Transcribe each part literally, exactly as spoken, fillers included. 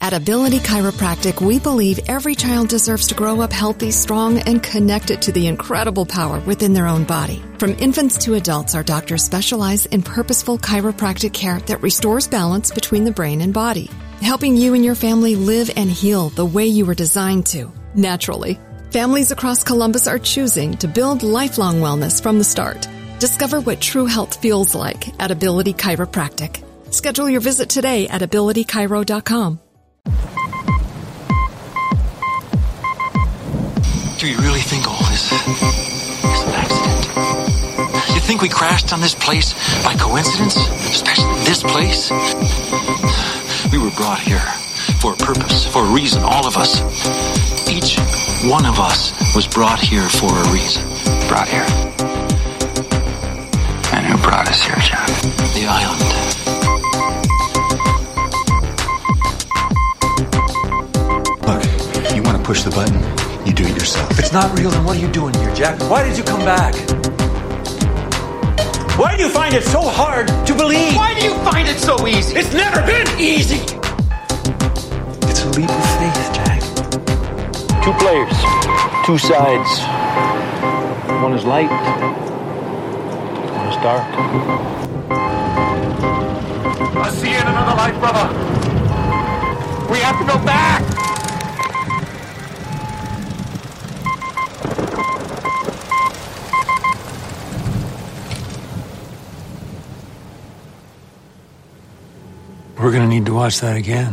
At Ability Chiropractic, we believe every child deserves to grow up healthy, strong, and connected to the incredible power within their own body. From infants to adults, our doctors specialize in purposeful chiropractic care that restores balance between the brain and body, helping you and your family live and heal the way you were designed to, naturally. Families across Columbus are choosing to build lifelong wellness from the start. Discover what true health feels like at Ability Chiropractic. Schedule your visit today at ability chiro dot com. Do you really think all this is an accident? You think we crashed on this place by coincidence? Especially this place? We were brought here for a purpose, for a reason, all of us. Each one of us was brought here for a reason. Brought here. And who brought us here, Jack? The island. Look, you want to push the button? You do it yourself. If it's not real, then what are you doing here, Jack? Why did you come back? Why do you find it so hard to believe? Why do you find it so easy? It's never been easy! It's a leap of faith, Jack. Two players, two sides. One is light, one is dark. I see it in another life, brother. We have to go back! We're gonna need to watch that again.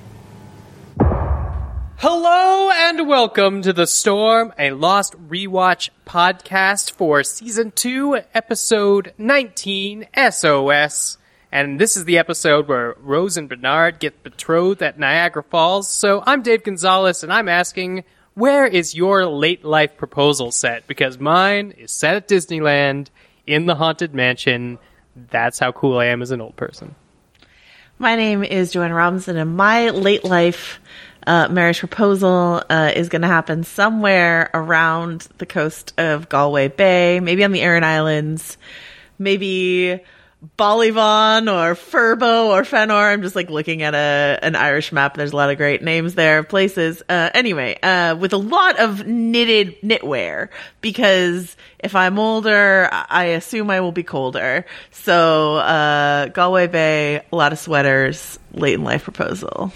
Hello and welcome to The Storm, a Lost Rewatch podcast for Season two, Episode nineteen, S O S. And this is the episode where Rose and Bernard get betrothed at Niagara Falls. So I'm Dave Gonzalez, and I'm asking, where is your late life proposal set? Because mine is set at Disneyland, in the Haunted Mansion. That's how cool I am as an old person. My name is Joanna Robinson, and my late life uh, marriage proposal uh, is going to happen somewhere around the coast of Galway Bay, maybe on the Aran Islands, maybe Ballyvaughan or Furbo or Fenor. I'm just like looking at a an Irish map. There's a lot of great names there, places. Uh, anyway, uh, with a lot of knitted knitwear, because if I'm older, I assume I will be colder. So, uh, Galway Bay, a lot of sweaters, late in life proposal.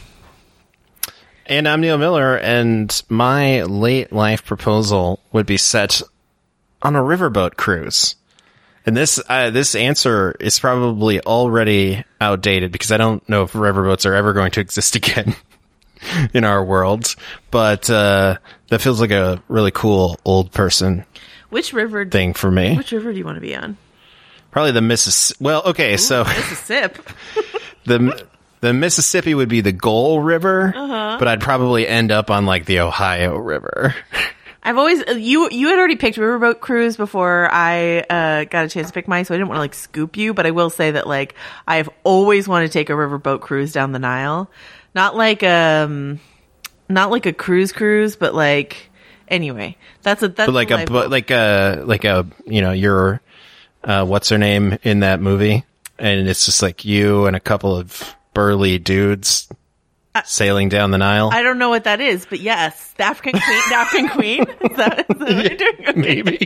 And I'm Neil Miller, and my late life proposal would be set on a riverboat cruise. And this uh, this answer is probably already outdated because I don't know if riverboats are ever going to exist again in our world. But uh, that feels like a really cool old person Which river do, thing for me. Which river do you want to be on? Probably the Mississippi. Well, okay, Ooh, so Mississippi. the the Mississippi would be the Gull River, uh-huh. but I'd probably end up on like the Ohio River. I've always you you had already picked riverboat cruise before I uh, got a chance to pick mine, so I didn't want to like scoop you. But I will say that like I've always wanted to take a riverboat cruise down the Nile, not like um not like a cruise cruise, but like anyway, that's a that's but like a but like a like a you know your uh, what's her name in that movie, and it's just like you and a couple of burly dudes sailing down the Nile. I don't know what that is, but yes, the African Queen. The African Queen. Is that, is that what you're doing? Okay. Maybe.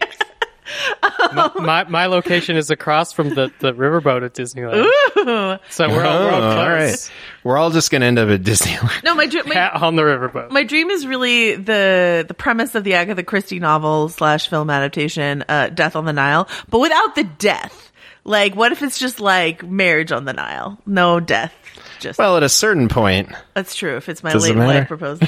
um, my my location is across from the, the riverboat at Disneyland. Ooh. So we're all, oh, we're all close. all right. We're all just gonna end up at Disneyland. No, my dream my, on the riverboat. My dream is really the the premise of the Agatha Christie novel slash film adaptation, uh, Death on the Nile, but without the death. Like, what if it's just like Marriage on the Nile? No death. Just well, at a certain point. That's true. If it's my Does late it matter? life proposal.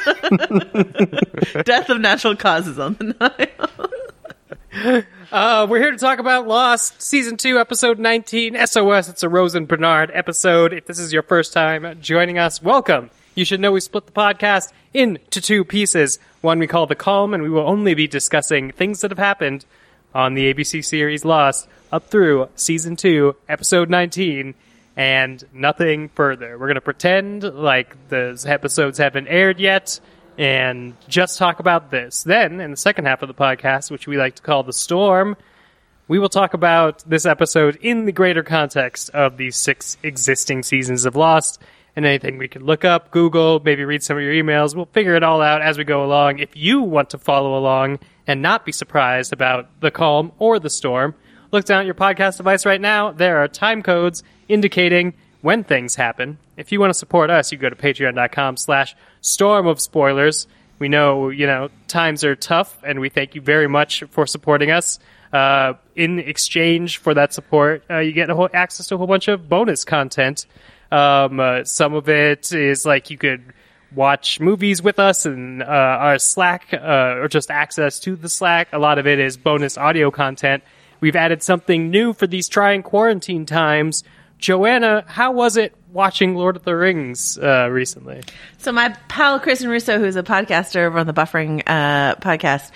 Death of natural causes on the Nile. uh, we're here to talk about Lost, Season two, Episode nineteen, S O S. It's a Rose and Bernard episode. If this is your first time joining us, welcome. You should know we split the podcast into two pieces. One we call The Calm, and we will only be discussing things that have happened on the A B C series Lost up through Season two, Episode nineteen. And nothing further. We're going to pretend like those episodes haven't aired yet and just talk about this. Then, in the second half of the podcast, which we like to call The Storm, we will talk about this episode in the greater context of these six existing seasons of Lost and anything we can look up, Google, maybe read some of your emails. We'll figure it all out as we go along. If you want to follow along and not be surprised about the calm or the storm, look down at your podcast device right now. There are time codes indicating when things happen. If you want to support us, you go to patreon.com slash storm of spoilers. We know, you know, times are tough, and we thank you very much for supporting us. Uh, in exchange for that support, uh, you get a whole, access to a whole bunch of bonus content. Um, uh, some of it is like you could watch movies with us and uh, our Slack, uh, or just access to the Slack. A lot of it is bonus audio content. We've added something new for these trying quarantine times. Joanna, how was it watching Lord of the Rings uh, recently? So my pal Kristen Russo, who's a podcaster over on the Buffering uh, podcast,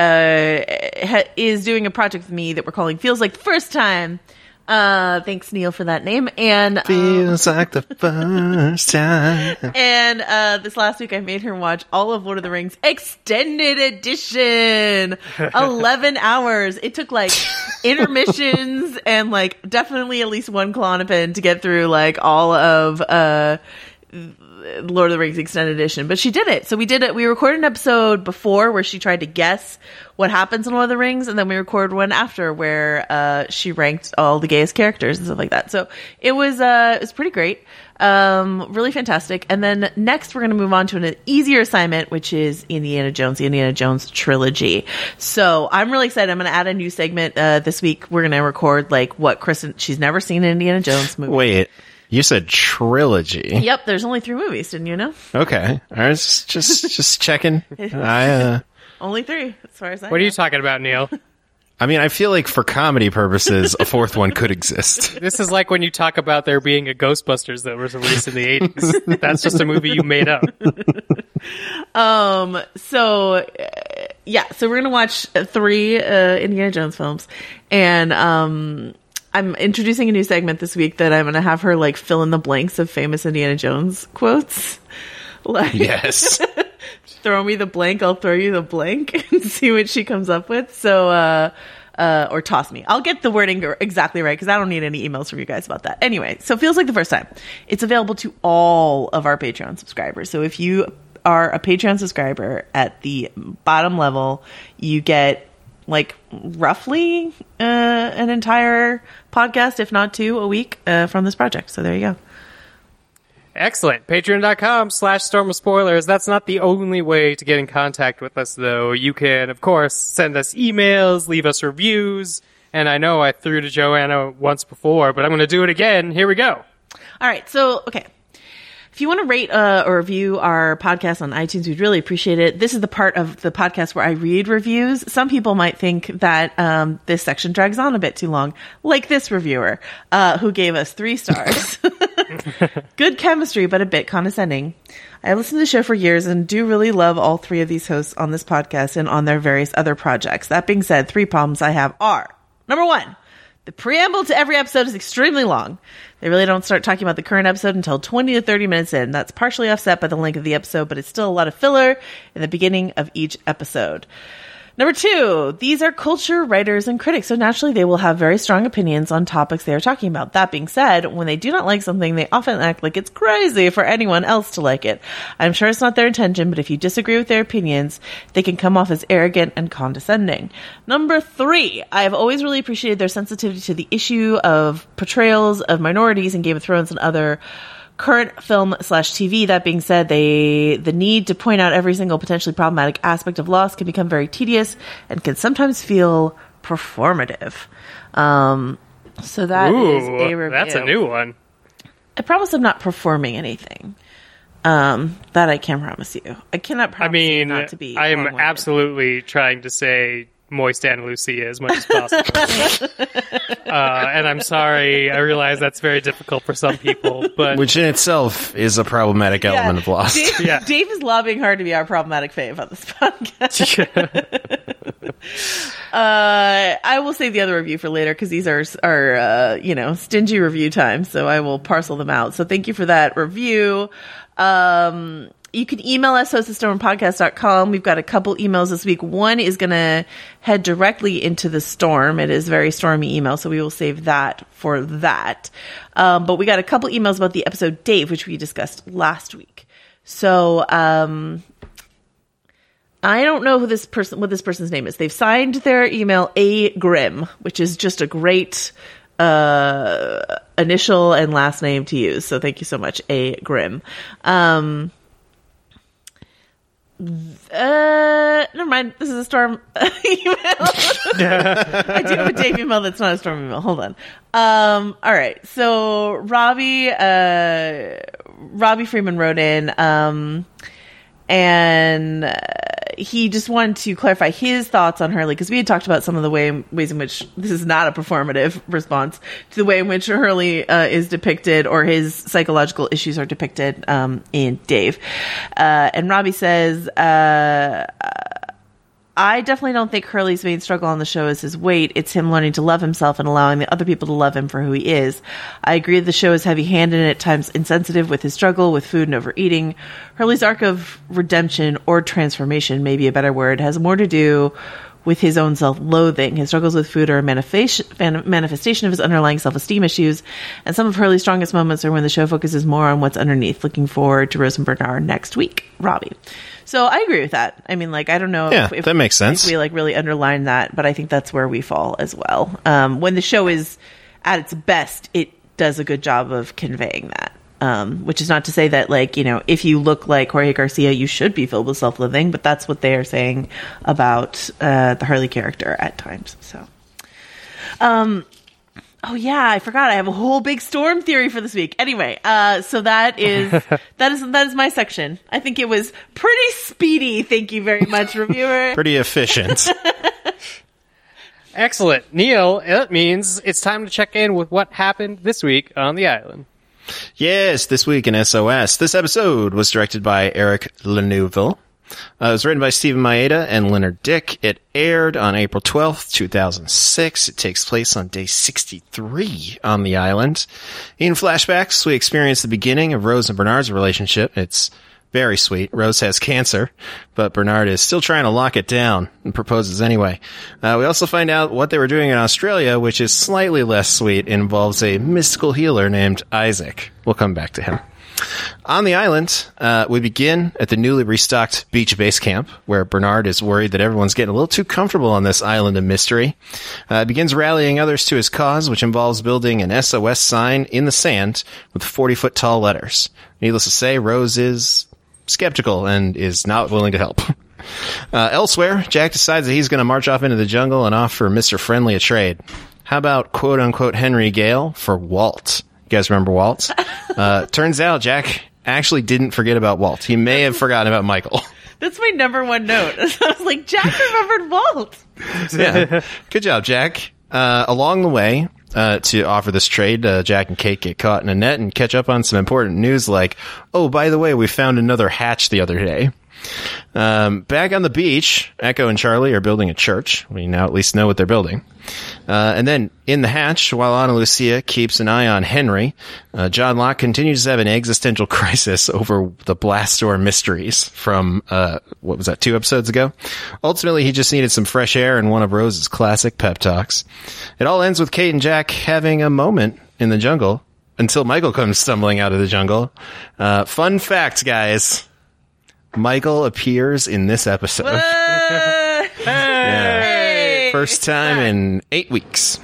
uh, ha- is doing a project with me that we're calling Feels Like the First Time. Uh, thanks, Neil, for that name. And Feels um, like the first time. And uh, this last week, I made her watch all of Lord of the Rings Extended Edition. Eleven hours. It took like intermissions and like definitely at least one Klonopin to get through like all of uh, Lord of the Rings Extended Edition. But she did it. So we did it. We recorded an episode before where she tried to guess what happens in Lord of the Rings, and then we recorded one after where uh, she ranked all the gayest characters and stuff like that. So it was uh, it was pretty great, um, really fantastic. And then next we're going to move on to an easier assignment, which is Indiana Jones, the Indiana Jones trilogy. So I'm really excited. I'm going to add a new segment uh, this week. We're going to record like what Kristen, she's never seen an Indiana Jones movie. Wait. You said trilogy. Yep, there's only three movies, didn't you know? Okay, I was just just checking. I uh, only three, as far as I What know. are you talking about, Neil? I mean, I feel like for comedy purposes, a fourth one could exist. This is like when you talk about there being a Ghostbusters that was released in the eighties. That's just a movie you made up. Um. So, uh, yeah. So we're gonna watch three uh, Indiana Jones films, and um. I'm introducing a new segment this week that I'm going to have her like fill in the blanks of famous Indiana Jones quotes. Like, yes. Throw me the blank, I'll throw you the blank and see what she comes up with. So, uh, uh, or toss me. I'll get the wording exactly right because I don't need any emails from you guys about that. Anyway, so Feels Like the First Time. It's available to all of our Patreon subscribers. So if you are a Patreon subscriber at the bottom level, you get like roughly uh, an entire podcast, if not two, a week uh, from this project. So there you go. Excellent. Patreon.com slash Storm of Spoilers. That's not the only way to get in contact with us, though. You can, of course, send us emails, leave us reviews. And I know I threw to Joanna once before, but I'm going to do it again. Here we go. All right. So, okay. If you want to rate uh, or review our podcast on iTunes, we'd really appreciate it. This is the part of the podcast where I read reviews. Some people might think that um, this section drags on a bit too long, like this reviewer, uh, who gave us three stars. Good chemistry, but a bit condescending. I listened to the show for years and do really love all three of these hosts on this podcast and on their various other projects. That being said, three problems I have are, number one, the preamble to every episode is extremely long. They really don't start talking about the current episode until twenty to thirty minutes in. That's partially offset by the length of the episode, but it's still a lot of filler in the beginning of each episode. Number two, these are culture writers and critics, so naturally they will have very strong opinions on topics they are talking about. That being said, when they do not like something, they often act like it's crazy for anyone else to like it. I'm sure it's not their intention, but if you disagree with their opinions, they can come off as arrogant and condescending. Number three, I have always really appreciated their sensitivity to the issue of portrayals of minorities in Game of Thrones and other current film slash T V. That being said, they the need to point out every single potentially problematic aspect of loss can become very tedious and can sometimes feel performative. Um, so that Ooh, is a review. That's a new one. I promise I'm not performing anything. Um, that I can promise you. I cannot promise I mean, you not to be. I am long-winded. absolutely trying to say moist Anna Lucia as much as possible. uh, and I'm sorry, I realize that's very difficult for some people, but Which in itself is a problematic Yeah. element of Lost. Dave, Yeah. Dave is lobbying hard to be our problematic fave on this podcast. Uh, I will save the other review for later because these are, are uh, you know, stingy review time, so I will parcel them out. So thank you for that review. Um, you can email us, host at storm podcast dot com. We've got a couple emails this week. One is going to head directly into the storm. It is a very stormy email, so we will save that for that. Um, but we got a couple emails about the episode Dave, which we discussed last week. So, um... I don't know who this person, what this person's name is. They've signed their email A Grimm, which is just a great uh, initial and last name to use. So thank you so much, A Grimm. Um, uh, never mind. This is a storm email. I do have a Dave email that's not a storm email. Hold on. Um, all right. So Robbie, uh, Robbie Freeman wrote in, um, and uh, he just wanted to clarify his thoughts on Hurley, because we had talked about some of the way, ways in which this is not a performative response to the way in which Hurley uh, is depicted, or his psychological issues are depicted um, in Dave. Uh, and Robbie says, uh, I definitely don't think Hurley's main struggle on the show is his weight. It's him learning to love himself and allowing the other people to love him for who he is. I agree the show is heavy-handed and at times insensitive with his struggle with food and overeating. Hurley's arc of redemption, or transformation, maybe a better word, has more to do with his own self-loathing. His struggles with food are a manifestation manifestation of his underlying self-esteem issues, and some of Hurley's strongest moments are when the show focuses more on what's underneath. Looking forward to Rose and Bernard next week. Robbie. So I agree with that. I mean, like, I don't know yeah, if, if that makes sense. If we like really underline that, but I think that's where we fall as well. Um, when the show is at its best, it does a good job of conveying that. Um, which is not to say that, like, you know, if you look like Jorge Garcia, you should be filled with self-loathing, but that's what they are saying about uh, the Hurley character at times. So, um, oh yeah, I forgot. I have a whole big storm theory for this week. Anyway, uh, so that is that is that is my section. I think it was pretty speedy. Thank you very much, reviewer. Pretty efficient. Excellent. Neil, it means it's time to check in with what happened this week on the island. Yes, this week in S O S. This episode was directed by Eric Laneuville. Uh, it was written by Stephen Maeda and Leonard Dick. It aired on April twelfth, two thousand six. It takes place on day sixty-three on the island. In flashbacks, we experience the beginning of Rose and Bernard's relationship. It's very sweet. Rose has cancer, but Bernard is still trying to lock it down and proposes anyway. Uh, we also find out what they were doing in Australia, which is slightly less sweet. It involves a mystical healer named Isaac. We'll come back to him. On the island, uh, we begin at the newly restocked beach base camp, where Bernard is worried that everyone's getting a little too comfortable on this island of mystery. Uh, begins rallying others to his cause, which involves building an S O S sign in the sand with forty-foot tall letters. Needless to say, Rose is skeptical and is not willing to help. Uh, elsewhere, Jack decides that he's going to march off into the jungle and offer Mister Friendly a trade. How about quote-unquote Henry Gale for Walt? You guys remember Walt? Uh, turns out Jack actually didn't forget about Walt. He may have forgotten about Michael. That's my number one note. I was like, Jack remembered Walt. Yeah. Good job, Jack. Uh, along the way, uh, to offer this trade, uh, Jack and Kate get caught in a net and catch up on some important news like, oh, by the way, we found another hatch the other day. Um, back on the beach, Echo and Charlie are building a church. We now at least know what they're building. Uh, and then in the hatch, while Ana Lucia keeps an eye on Henry, uh, John Locke continues to have an existential crisis over the blast door mysteries from, uh, what was that, two episodes ago? Ultimately, he just needed some fresh air and one of Rose's classic pep talks. It all ends with Kate and Jack having a moment in the jungle until Michael comes stumbling out of the jungle. Uh, fun fact, guys. Michael appears in this episode. Hey! Yeah. First time in eight weeks.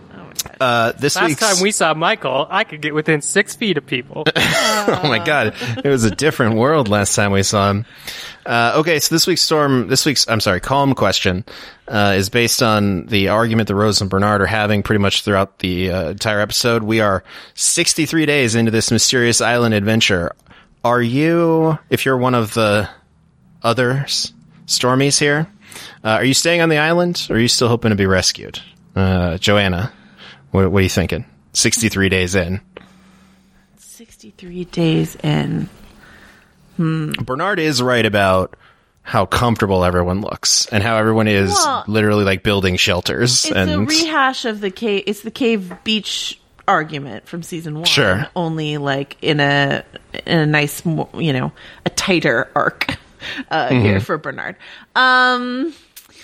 Uh, this Last week's... time we saw Michael, I could get within six feet of people. Oh my god. It was a different world last time we saw him. Uh, okay, so this week's storm, this week's, I'm sorry, calm question, uh, is based on the argument that Rose and Bernard are having pretty much throughout the uh, entire episode. We are sixty-three days into this mysterious island adventure. Are you, if you're one of the others, Stormies here, uh, are you staying on the island, or are you still hoping to be rescued? Uh, Joanna, what, what are you thinking? sixty-three days in. sixty-three days in. Hmm. Bernard is right about how comfortable everyone looks and how everyone is Well, literally like building shelters. It's and a rehash of the cave. It's the cave beach argument from season one. Sure. Only like in a in a nice, mo- you know, a tighter arc uh, Mm-hmm. here for Bernard. Um,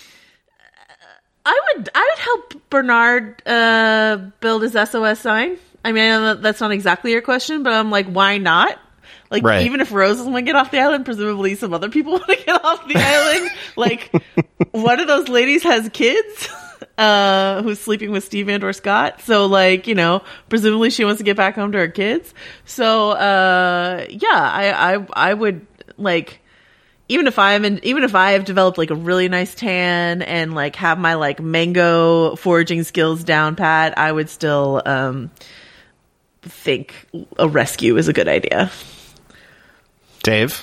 I would I would help Bernard uh, build his S O S sign. I mean, I know that that's not exactly your question, but I'm like, why not? Like, Right. even if Rose doesn't want to get off the island, presumably some other people want to get off the island. Like, one of those ladies has kids, uh, who's sleeping with Steve and or Scott. So, like, you know, presumably she wants to get back home to her kids. So, uh, yeah, I, I, I would, like, even if I'm in, even if I have developed like a really nice tan and like have my like mango foraging skills down pat, I would still, um, think a rescue is a good idea. Dave?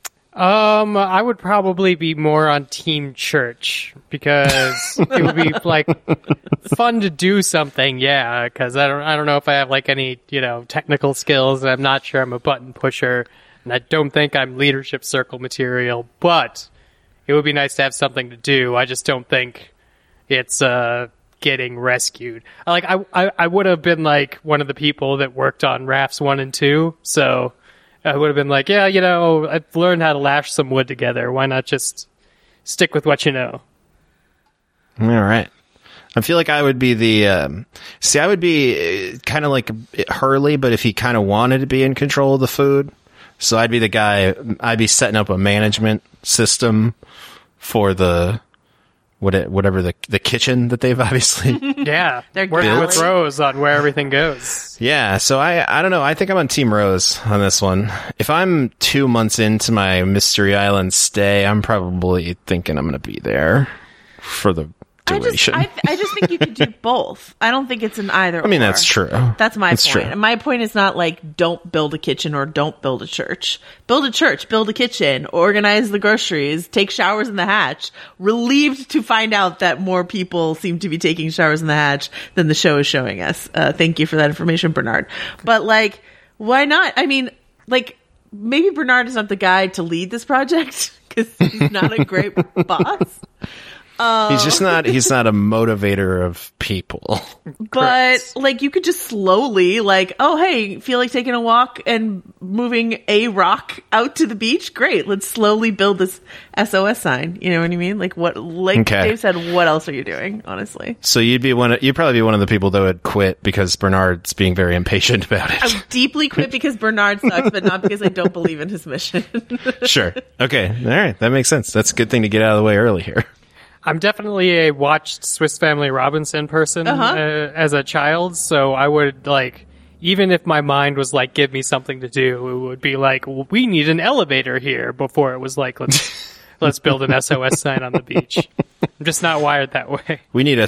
Um, I would probably be more on Team Church because it would be like fun to do something. Yeah, because I don't, I don't know if I have like any, you know, technical skills. I'm not sure I'm a button pusher, and I don't think I'm leadership circle material. But it would be nice to have something to do. I just don't think it's uh getting rescued. Like I, I, I would have been like one of the people that worked on rafts one and two, so. I would have been like, yeah, you know, I've learned how to lash some wood together. Why not just stick with what you know? All right. I feel like I would be the, um, see, I would be kind of like Hurley, but if he kind of wanted to be in control of the food. So I'd be the guy, I'd be setting up a management system for the, what it, whatever the the kitchen that they've obviously. Yeah. They're working galley. with Rose on where everything goes. Yeah, so I I don't know. I think I'm on Team Rose on this one. If I'm two months into my Mystery Island stay, I'm probably thinking I'm going to be there for the I just, duration. I, I just think you could do both. I don't think it's an either. I mean, or. that's true. That's my That's point. true. And my point is not like don't build a kitchen or don't build a church. Build a church, build a kitchen, organize the groceries, take showers in the hatch. Relieved to find out that more people seem to be taking showers in the hatch than the show is showing us. Uh, thank you for that information, Bernard. But like, why not? I mean, like, maybe Bernard is not the guy to lead this project because he's not a great boss. He's just not. He's not a motivator of people. But like you could just slowly like, oh hey, feel like taking a walk and moving a rock out to the beach? Great, let's slowly build this S O S sign. You know what I mean? Like what? Like Okay. Dave said, what else are you doing? Honestly, So you'd be one. Of, you'd probably be one of the people that would quit because Bernard's being very impatient about I it. would deeply quit because Bernard sucks, but not because I don't believe in his mission. Sure. Okay. All right. That makes sense. That's a good thing to get out of the way early here. I'm definitely a watched Swiss Family Robinson person Uh-huh. uh, as a child, so I would like, even if my mind was like, give me something to do, it would be like, well, we need an elevator here before it was like, let's let's build an S O S sign on the beach. I'm just not wired that way. We need a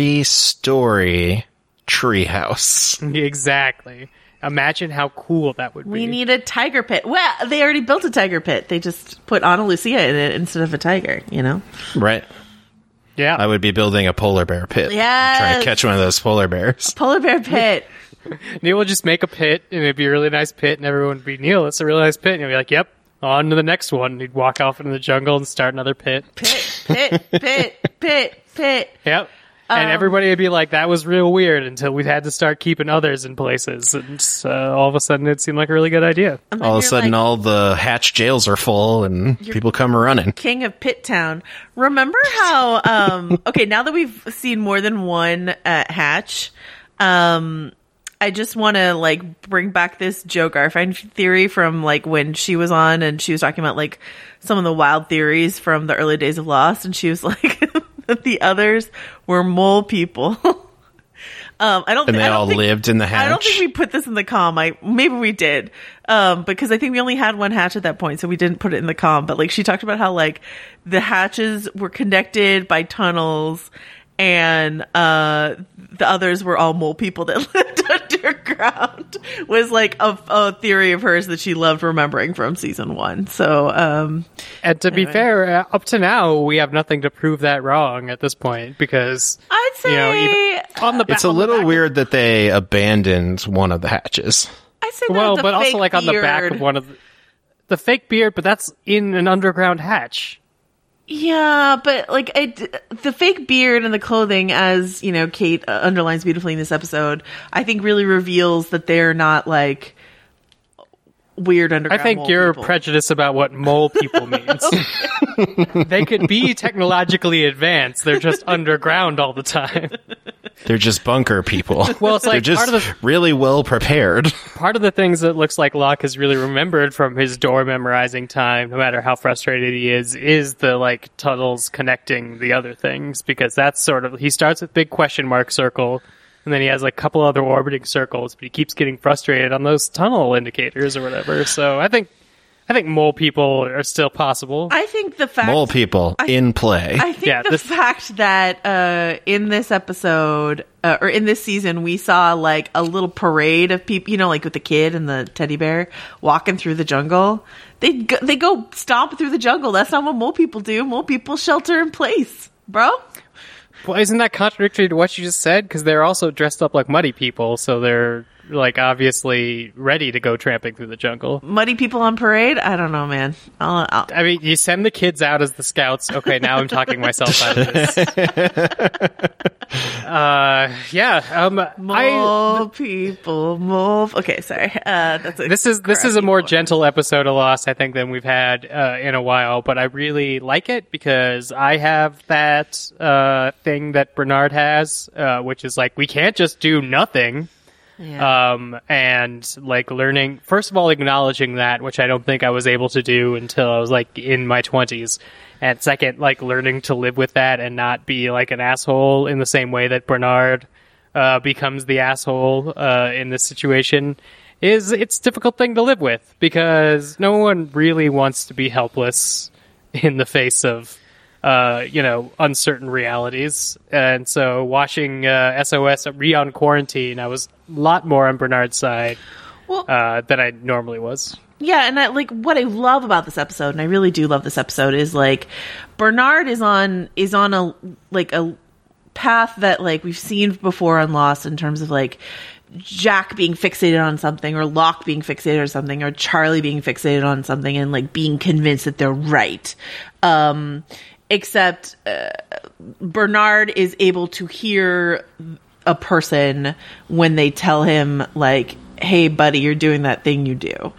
three-story treehouse. Exactly. Imagine how cool that would be. We need a tiger pit. Well, they already built a tiger pit. They just put Ana Lucia in it instead of a tiger. You know. Right. yeah. I would be building a polar bear pit. Yes. Trying to catch one of those polar bears. Polar bear pit. Neil would just make a pit, and it'd be a really nice pit, and everyone would be, Neil, it's a really nice pit. And he'd be like, yep, on to the next one. And he'd walk off into the jungle and start another pit. Pit, pit, pit, pit, pit. Yep. And Um, everybody would be like, that was real weird until we had to start keeping others in places. And uh, all of a sudden it seemed like a really good idea. And then All of a you're sudden, like, all the hatch jails are full and people come running. King of Pit Town. Remember how, um, okay, now that we've seen more than one uh, hatch, um, I just want to like bring back this Joe Garfine theory from like when she was on and she was talking about like some of the wild theories from the early days of Lost. And she was like, that the others were mole people. um, I don't. And they I don't all think, lived in the hatch. I don't think we put this in the comm. I maybe we did, um, because I think we only had one hatch at that point, so we didn't put it in the comm. But like she talked about how like the hatches were connected by tunnels, and uh, the others were all mole people that lived underground. Was like a, a theory of hers that she loved remembering from season one. So, um, And to be Anyway. fair, uh, up to now, we have nothing to prove that wrong at this point because, I'd say you know, even on the back, It's a on the little back- weird that they abandoned one of the hatches. I'd say that Well, the but also fake like on the back beard- of one of the, the fake beard, but that's in an underground hatch. Yeah, but like I, the fake beard and the clothing, as you know, Kate uh, underlines beautifully in this episode, I think really reveals that they're not like weird underground. I think mole you're people. prejudiced about what mole people means. They could be technologically advanced. They're just underground all the time. They're just bunker people. Well, it's They're like just part of the really well prepared. part of the things that looks like Locke has really remembered from his door memorizing time, no matter how frustrated he is, is the like tunnels connecting the other things, because that's sort of he starts with big question mark circle. And then he has like a couple other orbiting circles, but he keeps getting frustrated on those tunnel indicators or whatever. So I think, I think mole people are still possible. I think the fact Mole people I, in play. I think Yeah, the this- fact that uh, in this episode uh, or in this season we saw like a little parade of people, you know, like with the kid and the teddy bear walking through the jungle. They go, they go stomp through the jungle. That's not what mole people do. Mole people shelter in place, bro. Well, isn't that contradictory to what you just said? Because they're also dressed up like muddy people, so they're like obviously ready to go tramping through the jungle. Muddy people on parade? I don't know, man. I'll, I'll, I mean, you send the kids out as the scouts. Okay, now I'm talking myself out of this. Uh, yeah. Um, mole I, people, mole. Okay, sorry. Uh, that's a this is this is a crappy more one. gentle episode of Lost, I think, than we've had uh, in a while. But I really like it because I have that uh, thing that Bernard has, uh, which is like we can't just do nothing. Yeah. Um, and like learning, first of all, acknowledging that, which I don't think I was able to do until I was like in my twenties. And second, like learning to live with that and not be like an asshole in the same way that Bernard, uh, becomes the asshole, uh, in this situation is, it's a difficult thing to live with because no one really wants to be helpless in the face of, uh, you know, uncertain realities. And so watching, uh, S O S re-on quarantine, I was a lot more on Bernard's side, Well, uh, than I normally was. yeah, and I, like what I love about this episode, and I really do love this episode, is like Bernard is on is on a like a path that like we've seen before on Lost in terms of like Jack being fixated on something, or Locke being fixated on something, or Charlie being fixated on something, and like being convinced that they're right. Um, except uh, Bernard is able to hear a person when they tell him like, hey buddy, you're doing that thing you do.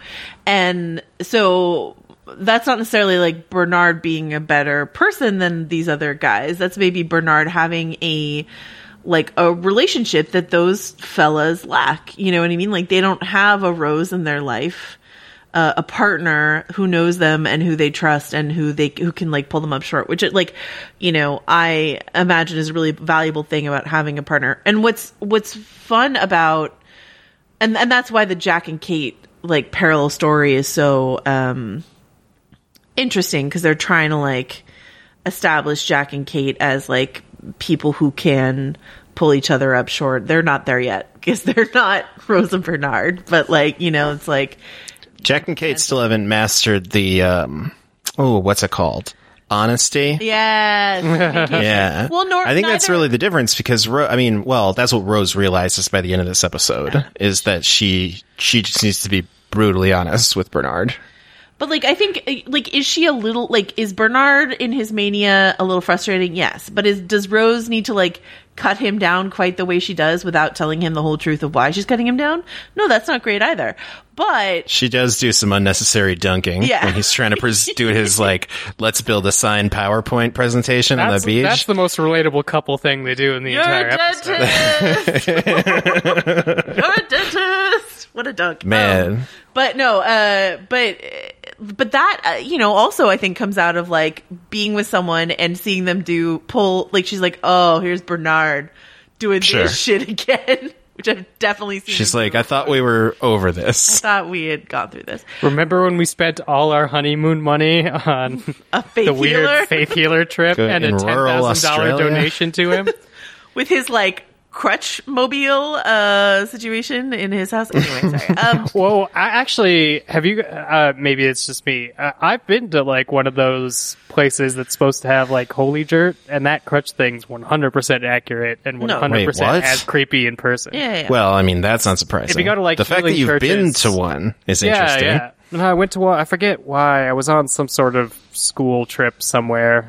And so that's not necessarily like Bernard being a better person than these other guys. That's maybe Bernard having a like a relationship that those fellas lack. You know what I mean? Like they don't have a Rose in their life, uh, a partner who knows them and who they trust and who they who can like pull them up short, which like, you know, I imagine is a really valuable thing about having a partner. And what's what's fun about And and that's why the Jack and Kate like parallel story is so um, interesting, because they're trying to like establish Jack and Kate as like people who can pull each other up short. They're not there yet because they're not Rose and Bernard, but like, you know, it's like Jack and Kate still haven't mastered the um oh what's it called honesty. yes, Yeah. Well, nor- I think that's neither- really the difference, because Ro- I mean, well, that's what Rose realizes by the end of this episode, is that she she just needs to be brutally honest with Bernard. But like, I think, like, is she a little like, is Bernard in his mania a little frustrating? Yes. But is does Rose need to like cut him down quite the way she does without telling him the whole truth of why she's cutting him down? No, that's not great either. But She does do some unnecessary dunking Yeah. when he's trying to pres- do his like let's build a sign PowerPoint presentation on That's, the beach. that's the most relatable couple thing they do in the you're entire a episode. dentist. You're a dentist. What a dunk, Man. Um, but no, uh, but but that uh, you know also I think comes out of like being with someone and seeing them do pull like she's like, oh, here's Bernard doing Sure. this shit again, which I've definitely seen. She's him like, do I thought before. we were over I this. thought we had gone through this. Remember when we spent all our honeymoon money on A faith the weird healer faith healer trip Good. and a In ten rural thousand dollar Australia. donation to him? with his like crutch mobile uh situation in his house. Anyway, sorry. Um, Well, I actually have you. Uh, maybe it's just me. Uh, I've been to like one of those places that's supposed to have like holy dirt, and that crutch thing's one hundred percent accurate and one No. hundred Wait, percent what? as creepy in person. yeah, yeah. Well, I mean, that's not surprising. If you go to, like, the fact that healing you've been churches- to one is yeah, interesting. yeah. No, I went to one. I forget why. I was on some sort of school trip somewhere,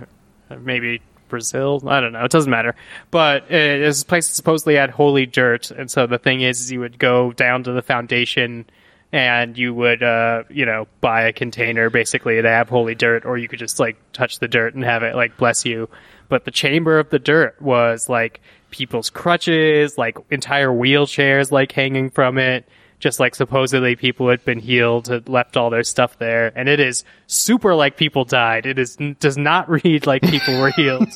maybe Brazil. I don't know. It doesn't matter. But it is a place that supposedly had holy dirt. And so the thing is, is you would go down to the foundation and you would, uh, you know, buy a container basically to have holy dirt, or you could just like touch the dirt and have it like bless you. But the chamber of the dirt was like people's crutches, like entire wheelchairs like hanging from it. Just like supposedly people had been healed, had left all their stuff there, and it is super like people died. It is does not read like people were healed.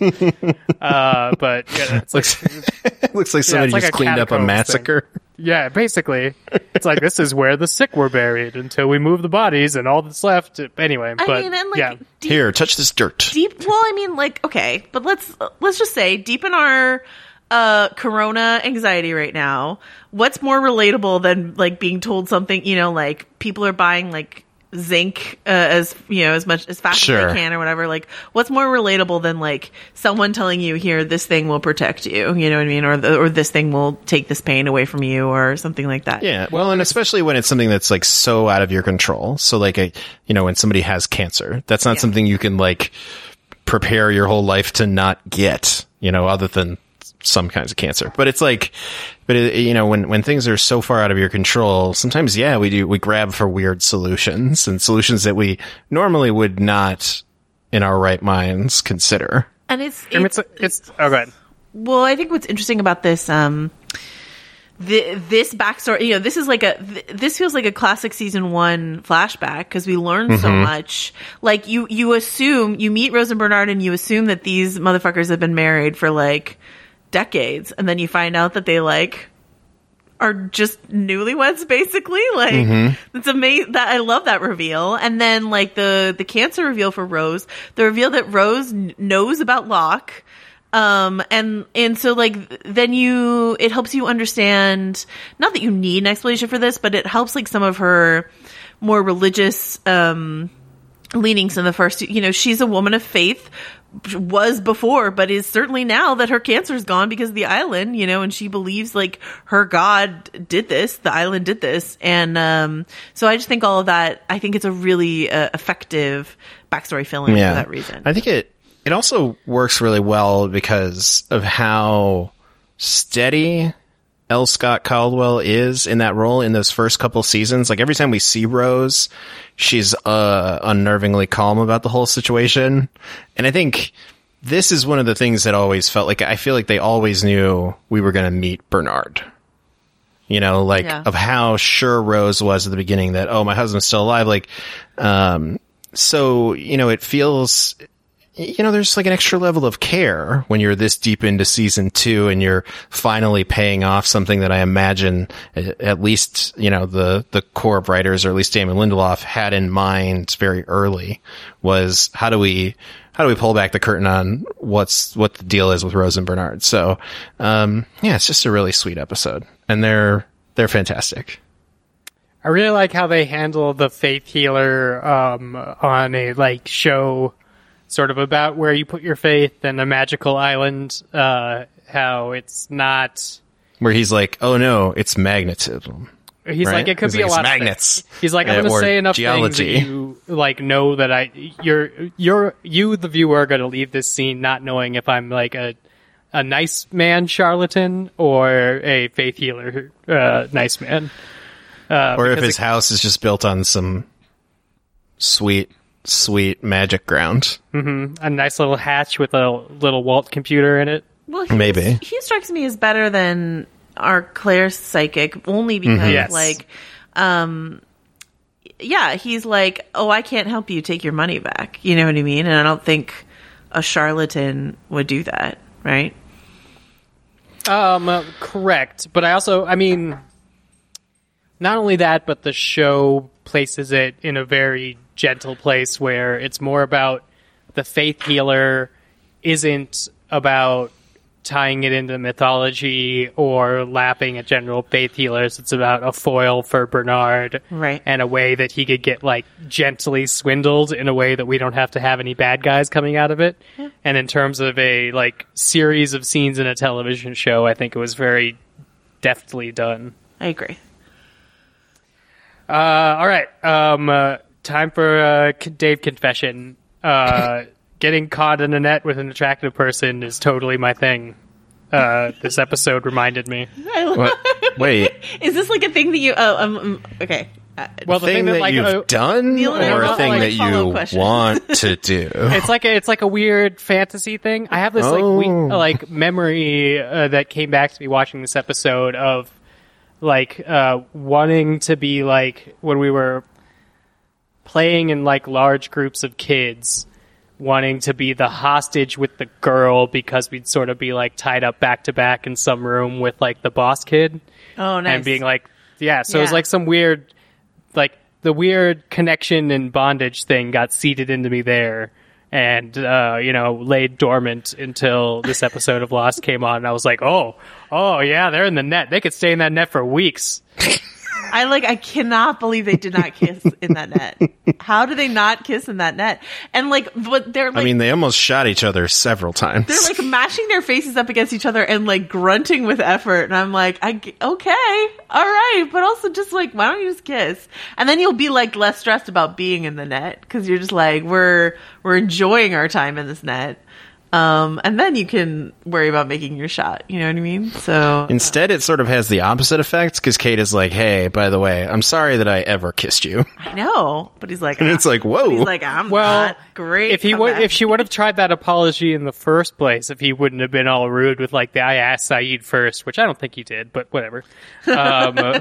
uh, but yeah, it's like it looks like somebody yeah, like just cleaned up a massacre. Thing. Yeah, basically, it's like this is where the sick were buried until we move the bodies, and all that's left. Anyway, I but mean, and like, yeah, deep, here, touch this dirt. Deep. Well, I mean, like, okay, but let's let's just say deep in our uh corona anxiety right now, what's more relatable than like being told something, you know, like people are buying like zinc uh, as you know as much as fast sure. as they can or whatever. Like, what's more relatable than like someone telling you, here, this thing will protect you, you know what I mean, or the, or this thing will take this pain away from you, or something like that. Yeah, well, and especially when it's something that's like so out of your control. So like a, you know, when somebody has cancer, that's not yeah. something you can like prepare your whole life to not get, you know, other than some kinds of cancer. But it's like, but it, you know, when, when things are so far out of your control, sometimes, yeah, we do, we grab for weird solutions and solutions that we normally would not in our right minds consider. And it's, I mean, it's, it's, it's oh, go ahead. Well, I think what's interesting about this, um, the, this backstory, you know, this is like a, th- this feels like a classic season one flashback, because we learn mm-hmm. so much. Like, you, you assume, you meet Rose and Bernard and you assume that these motherfuckers have been married for like decades, and then you find out that they like are just newlyweds, basically. Like, mm-hmm. it's amazing that I love that reveal. And then like the the cancer reveal for Rose, the reveal that Rose n- knows about Locke, um and and so like then you it helps you understand, not that you need an explanation for this, but it helps like some of her more religious um leanings in the first, you know, she's a woman of faith, was before, but is certainly now that her cancer's gone because of the island, you know, and she believes like her God did this, the island did this. And um so I just think all of that, I think it's a really uh, effective backstory fill-in yeah. for that reason. I think it it also works really well because of how steady L. Scott Caldwell is in that role in those first couple seasons. Like, every time we see Rose, she's uh unnervingly calm about the whole situation. And I think this is one of the things that always felt like, I feel like they always knew we were going to meet Bernard. You know, like, yeah. of how sure Rose was at the beginning that, oh, my husband's still alive. Like, um, so, you know, it feels, you know, there's like an extra level of care when you're this deep into season two and you're finally paying off something that I imagine at least, you know, the, the core writers, or at least Damon Lindelof, had in mind very early, was how do we, how do we pull back the curtain on what's, what the deal is with Rose and Bernard? So, um, yeah, it's just a really sweet episode, and they're, they're fantastic. I really like how they handle the faith healer, um, on a like show sort of about where you put your faith and a magical island, uh, how it's not... Where he's like, oh no, it's magnetism. He's right? like, it could he's be like, a lot magnets. of things. He's like, I'm going to say enough geology. things that you, like, know that I... You're, you're, you, the viewer, are going to leave this scene not knowing if I'm, like, a a nice man charlatan or a faith healer uh, nice man. Uh, or if his it, house is just built on some sweet... sweet magic ground. Mm-hmm. A nice little hatch with a little Walt computer in it. Well, he maybe he strikes me as better than our Claire's psychic, only because mm-hmm. yes. like, um, yeah, he's like, oh, I can't help you, take your money back. You know what I mean? And I don't think a charlatan would do that, right? Um, uh, correct. But I also, I mean, not only that, but the show places it in a very gentle place where it's more about the faith healer isn't about tying it into mythology or lapping at general faith healers. It's about a foil for Bernard, right? And a way that he could get like gently swindled in a way that we don't have to have any bad guys coming out of it. Yeah. And in terms of a like series of scenes in a television show, I think it was very deftly done. I agree. Uh, all right. Um, uh, time for uh, Dave confession. Uh, getting caught in a net with an attractive person is totally my thing. Uh, this episode reminded me. What? Wait. Is this like a thing that you? Oh, um, um, okay. Uh, Well, the thing thing that, that, like, you've uh, done, Neil and I or a both thing like that follow-up you questions. want to do? It's like a, it's like a weird fantasy thing. I have this like Oh. we, like memory uh, that came back to me watching this episode of like uh, wanting to be like when we were playing in like large groups of kids, wanting to be the hostage with the girl because we'd sort of be like tied up back to back in some room with like the boss kid. Oh, nice. And being like, yeah. So it was Yeah. like some weird, like the weird connection and bondage thing got seeded into me there. And, uh, you know, laid dormant until this episode of Lost came on. And I was like, oh, oh, yeah, they're in the net. They could stay in that net for weeks. I like. I cannot believe they did not kiss in that net. How do they not kiss in that net? And like, what they're like. I mean, they almost shot each other several times. they're like mashing their faces up against each other and like grunting with effort. And I'm like, I g- okay, all right, but also just like, why don't you just kiss? And then you'll be like less stressed about being in the net because you're just like, we're we're enjoying our time in this net. Um, and then you can worry about making your shot. You know what I mean? So Instead, it sort of has the opposite effect because Kate is like, "Hey, by the way, I'm sorry that I ever kissed you." I know, but he's like, And it's like, whoa. He's like, I'm Well, not great. If he Come would, back. if she would have tried that apology in the first place, if he wouldn't have been all rude with like the I asked Saeed first, which I don't think he did, but whatever. Um, uh,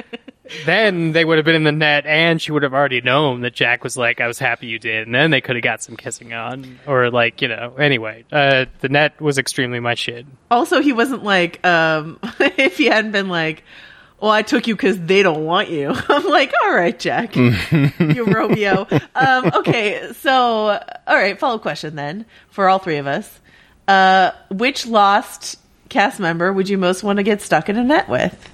then they would have been in the net, and she would have already known that Jack was like, "I was happy you did," and then they could have got some kissing on, or like you know. Anyway, uh, the net was extremely my shit. Also, he wasn't like, um, if he hadn't been like, well, I took you because they don't want you. I'm like, all right, Jack, you Romeo. Um, okay, so, all right, follow-up question then for all three of us. Uh, which Lost cast member would you most want to get stuck in a net with?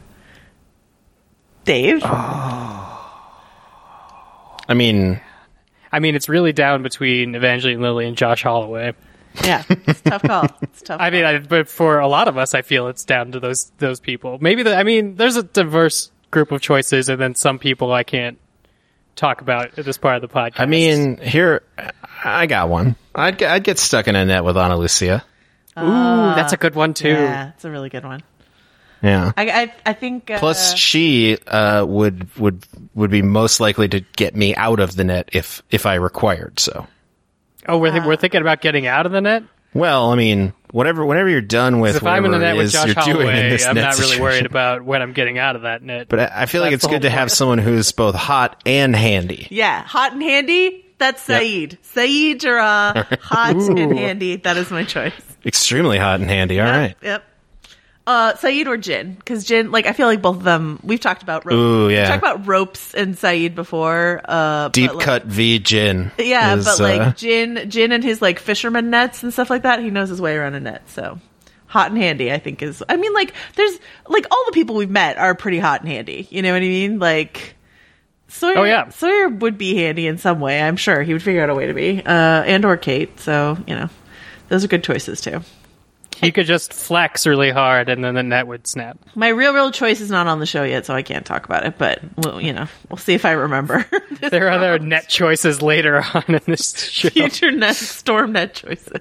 Dave? I mean, I mean, it's really down between Evangeline Lilly and Josh Holloway. Yeah, it's a tough call. It's a tough. I mean, I, but for a lot of us, I feel it's down to those those people. Maybe the, I mean, there's a diverse group of choices, and then some people I can't talk about at this part of the podcast. I mean, here I got one. I'd get, I'd get stuck in a net with Ana Lucia. ooh, that's a good one too. Yeah, it's a really good one. Yeah. I, I, I think. Uh, Plus, she uh, would would would be most likely to get me out of the net if if I required so. Oh, we're th- we're thinking about getting out of the net. Well, I mean, whatever. Whenever you're done with If I'm in the whatever net it with is Josh you're doing in Holloway, this I'm net not really situation. worried about when I'm getting out of that net. But I, I feel like That's it's the good to whole have point. someone who's both hot and handy. Yeah, hot and handy. That's Yep. Saeed. Saeed Jarrah, hot and handy. That is my choice. Extremely hot and handy. All right. Yep. Uh, Saeed or Jin? Because Jin, like, I feel like both of them. We've talked about ropes. Ooh, yeah. We've talked about ropes and Saeed before. Uh, Deep but, like, cut V gin. Yeah, is, but like uh, Jin, Jin and his like fisherman nets and stuff like that. He knows his way around a net. So hot and handy, I think is. I mean, like, there's like all the people we've met are pretty hot and handy. You know what I mean? Like. Sawyer, Oh, yeah. Sawyer would be handy in some way. I'm sure he would figure out a way to be, uh, and or Kate. So you know, those are good choices too. He could just flex really hard, and then the net would snap. My real, real choice is not on the show yet, so I can't talk about it. But we'll, you know, we'll see if I remember. There are other net choices later on in this show. Future net storm net choices.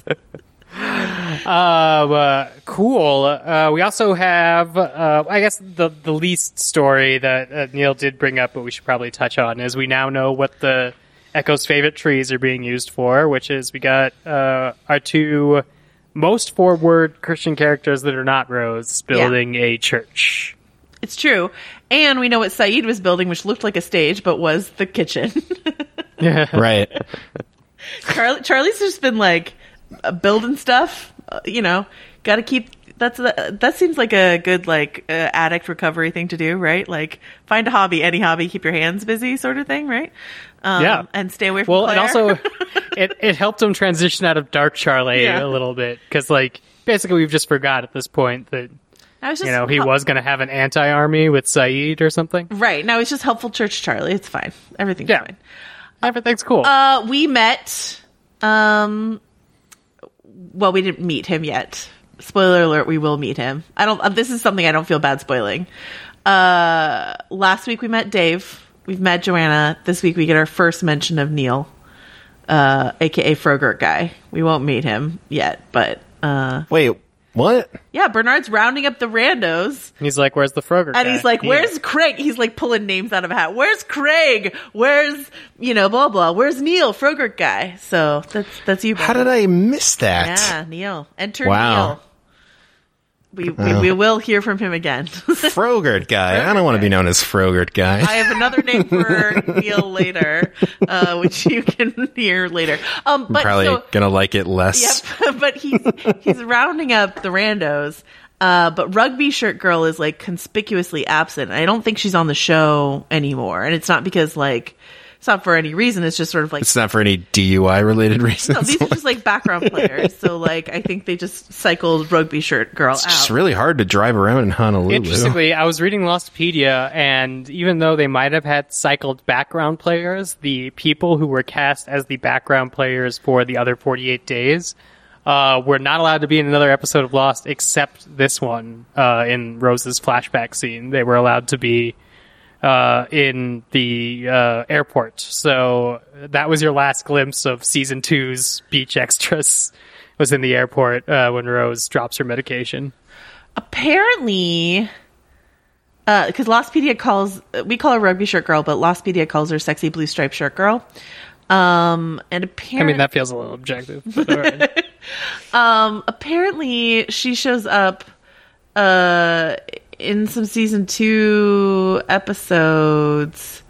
Um, uh, cool. Uh, we also have, uh, I guess, the the least story that uh, Neil did bring up, but we should probably touch on is we now know what the Echo's favorite trees are being used for, which is we got uh, our two most forward Christian characters that are not Rose building a church. It's true. And we know what Saeed was building, which looked like a stage, but was the kitchen. right. Charlie, Charlie's just been like uh, building stuff, uh, you know, got to keep, that's, uh, that seems like a good, like, uh, addict recovery thing to do, right? Like, find a hobby, any hobby, keep your hands busy sort of thing, right? Um, Yeah. And stay away from Well, Claire. and also, it, it helped him transition out of Dark Charlie Yeah. a little bit, because, like, basically we've just forgot at this point that, I was just, you know, he hel- was going to have an anti-army with Saeed or something. Right. Now it's just helpful church Charlie. It's fine. Everything's Yeah. fine. Everything's cool. Uh, we met, um, well, we didn't meet him yet. Spoiler alert, we will meet him. I don't, uh, this is something I don't feel bad spoiling. Uh, last week we met Dave. We've met Joanna. This week we get our first mention of Neil. uh, aka Frogurt guy. We won't meet him yet, but uh, wait, what? Yeah, Bernard's rounding up the randos. He's like, "Where's the Frogurt?" And guy? he's like, "Where's Neil. Craig?" He's like pulling names out of a hat. Where's Craig? Where's you know blah blah? Where's Neil? Frogurt guy. So that's that's you. How did I miss that? Yeah, Neil. Enter Wow. Neil. We, we we will hear from him again. Frogurt guy. Frogurt I don't want to guy. be known as Frogurt guy. I have another name for Neil later, uh, which you can hear later. Um, but I'm probably so, gonna like it less. Yep, but he's he's rounding up the randos. Uh, but Rugby Shirt Girl is like conspicuously absent. I don't think she's on the show anymore, and it's not because like it's not for any reason. It's just sort of like It's not for any D U I related reasons. no, these are just like background players. So like I think they just cycled Rugby Shirt Girl It's out. just really hard to drive around in Honolulu. Interestingly, I was reading Lostopedia, and even though they might have had cycled background players, the people who were cast as the background players for the other forty-eight days uh, were not allowed to be in another episode of Lost except this one uh, in Rose's flashback scene. They were allowed to be uh, in the uh, airport. So that was your last glimpse of season two's beach extras, was in the airport uh, when Rose drops her medication. Apparently, because uh, Lostopedia calls, we call her Rugby Shirt Girl, but Lostopedia calls her Sexy Blue Striped Shirt Girl. Um, and I apparently, mean, that feels a little objective. But all right. um, apparently she shows up, uh, in some season two episodes.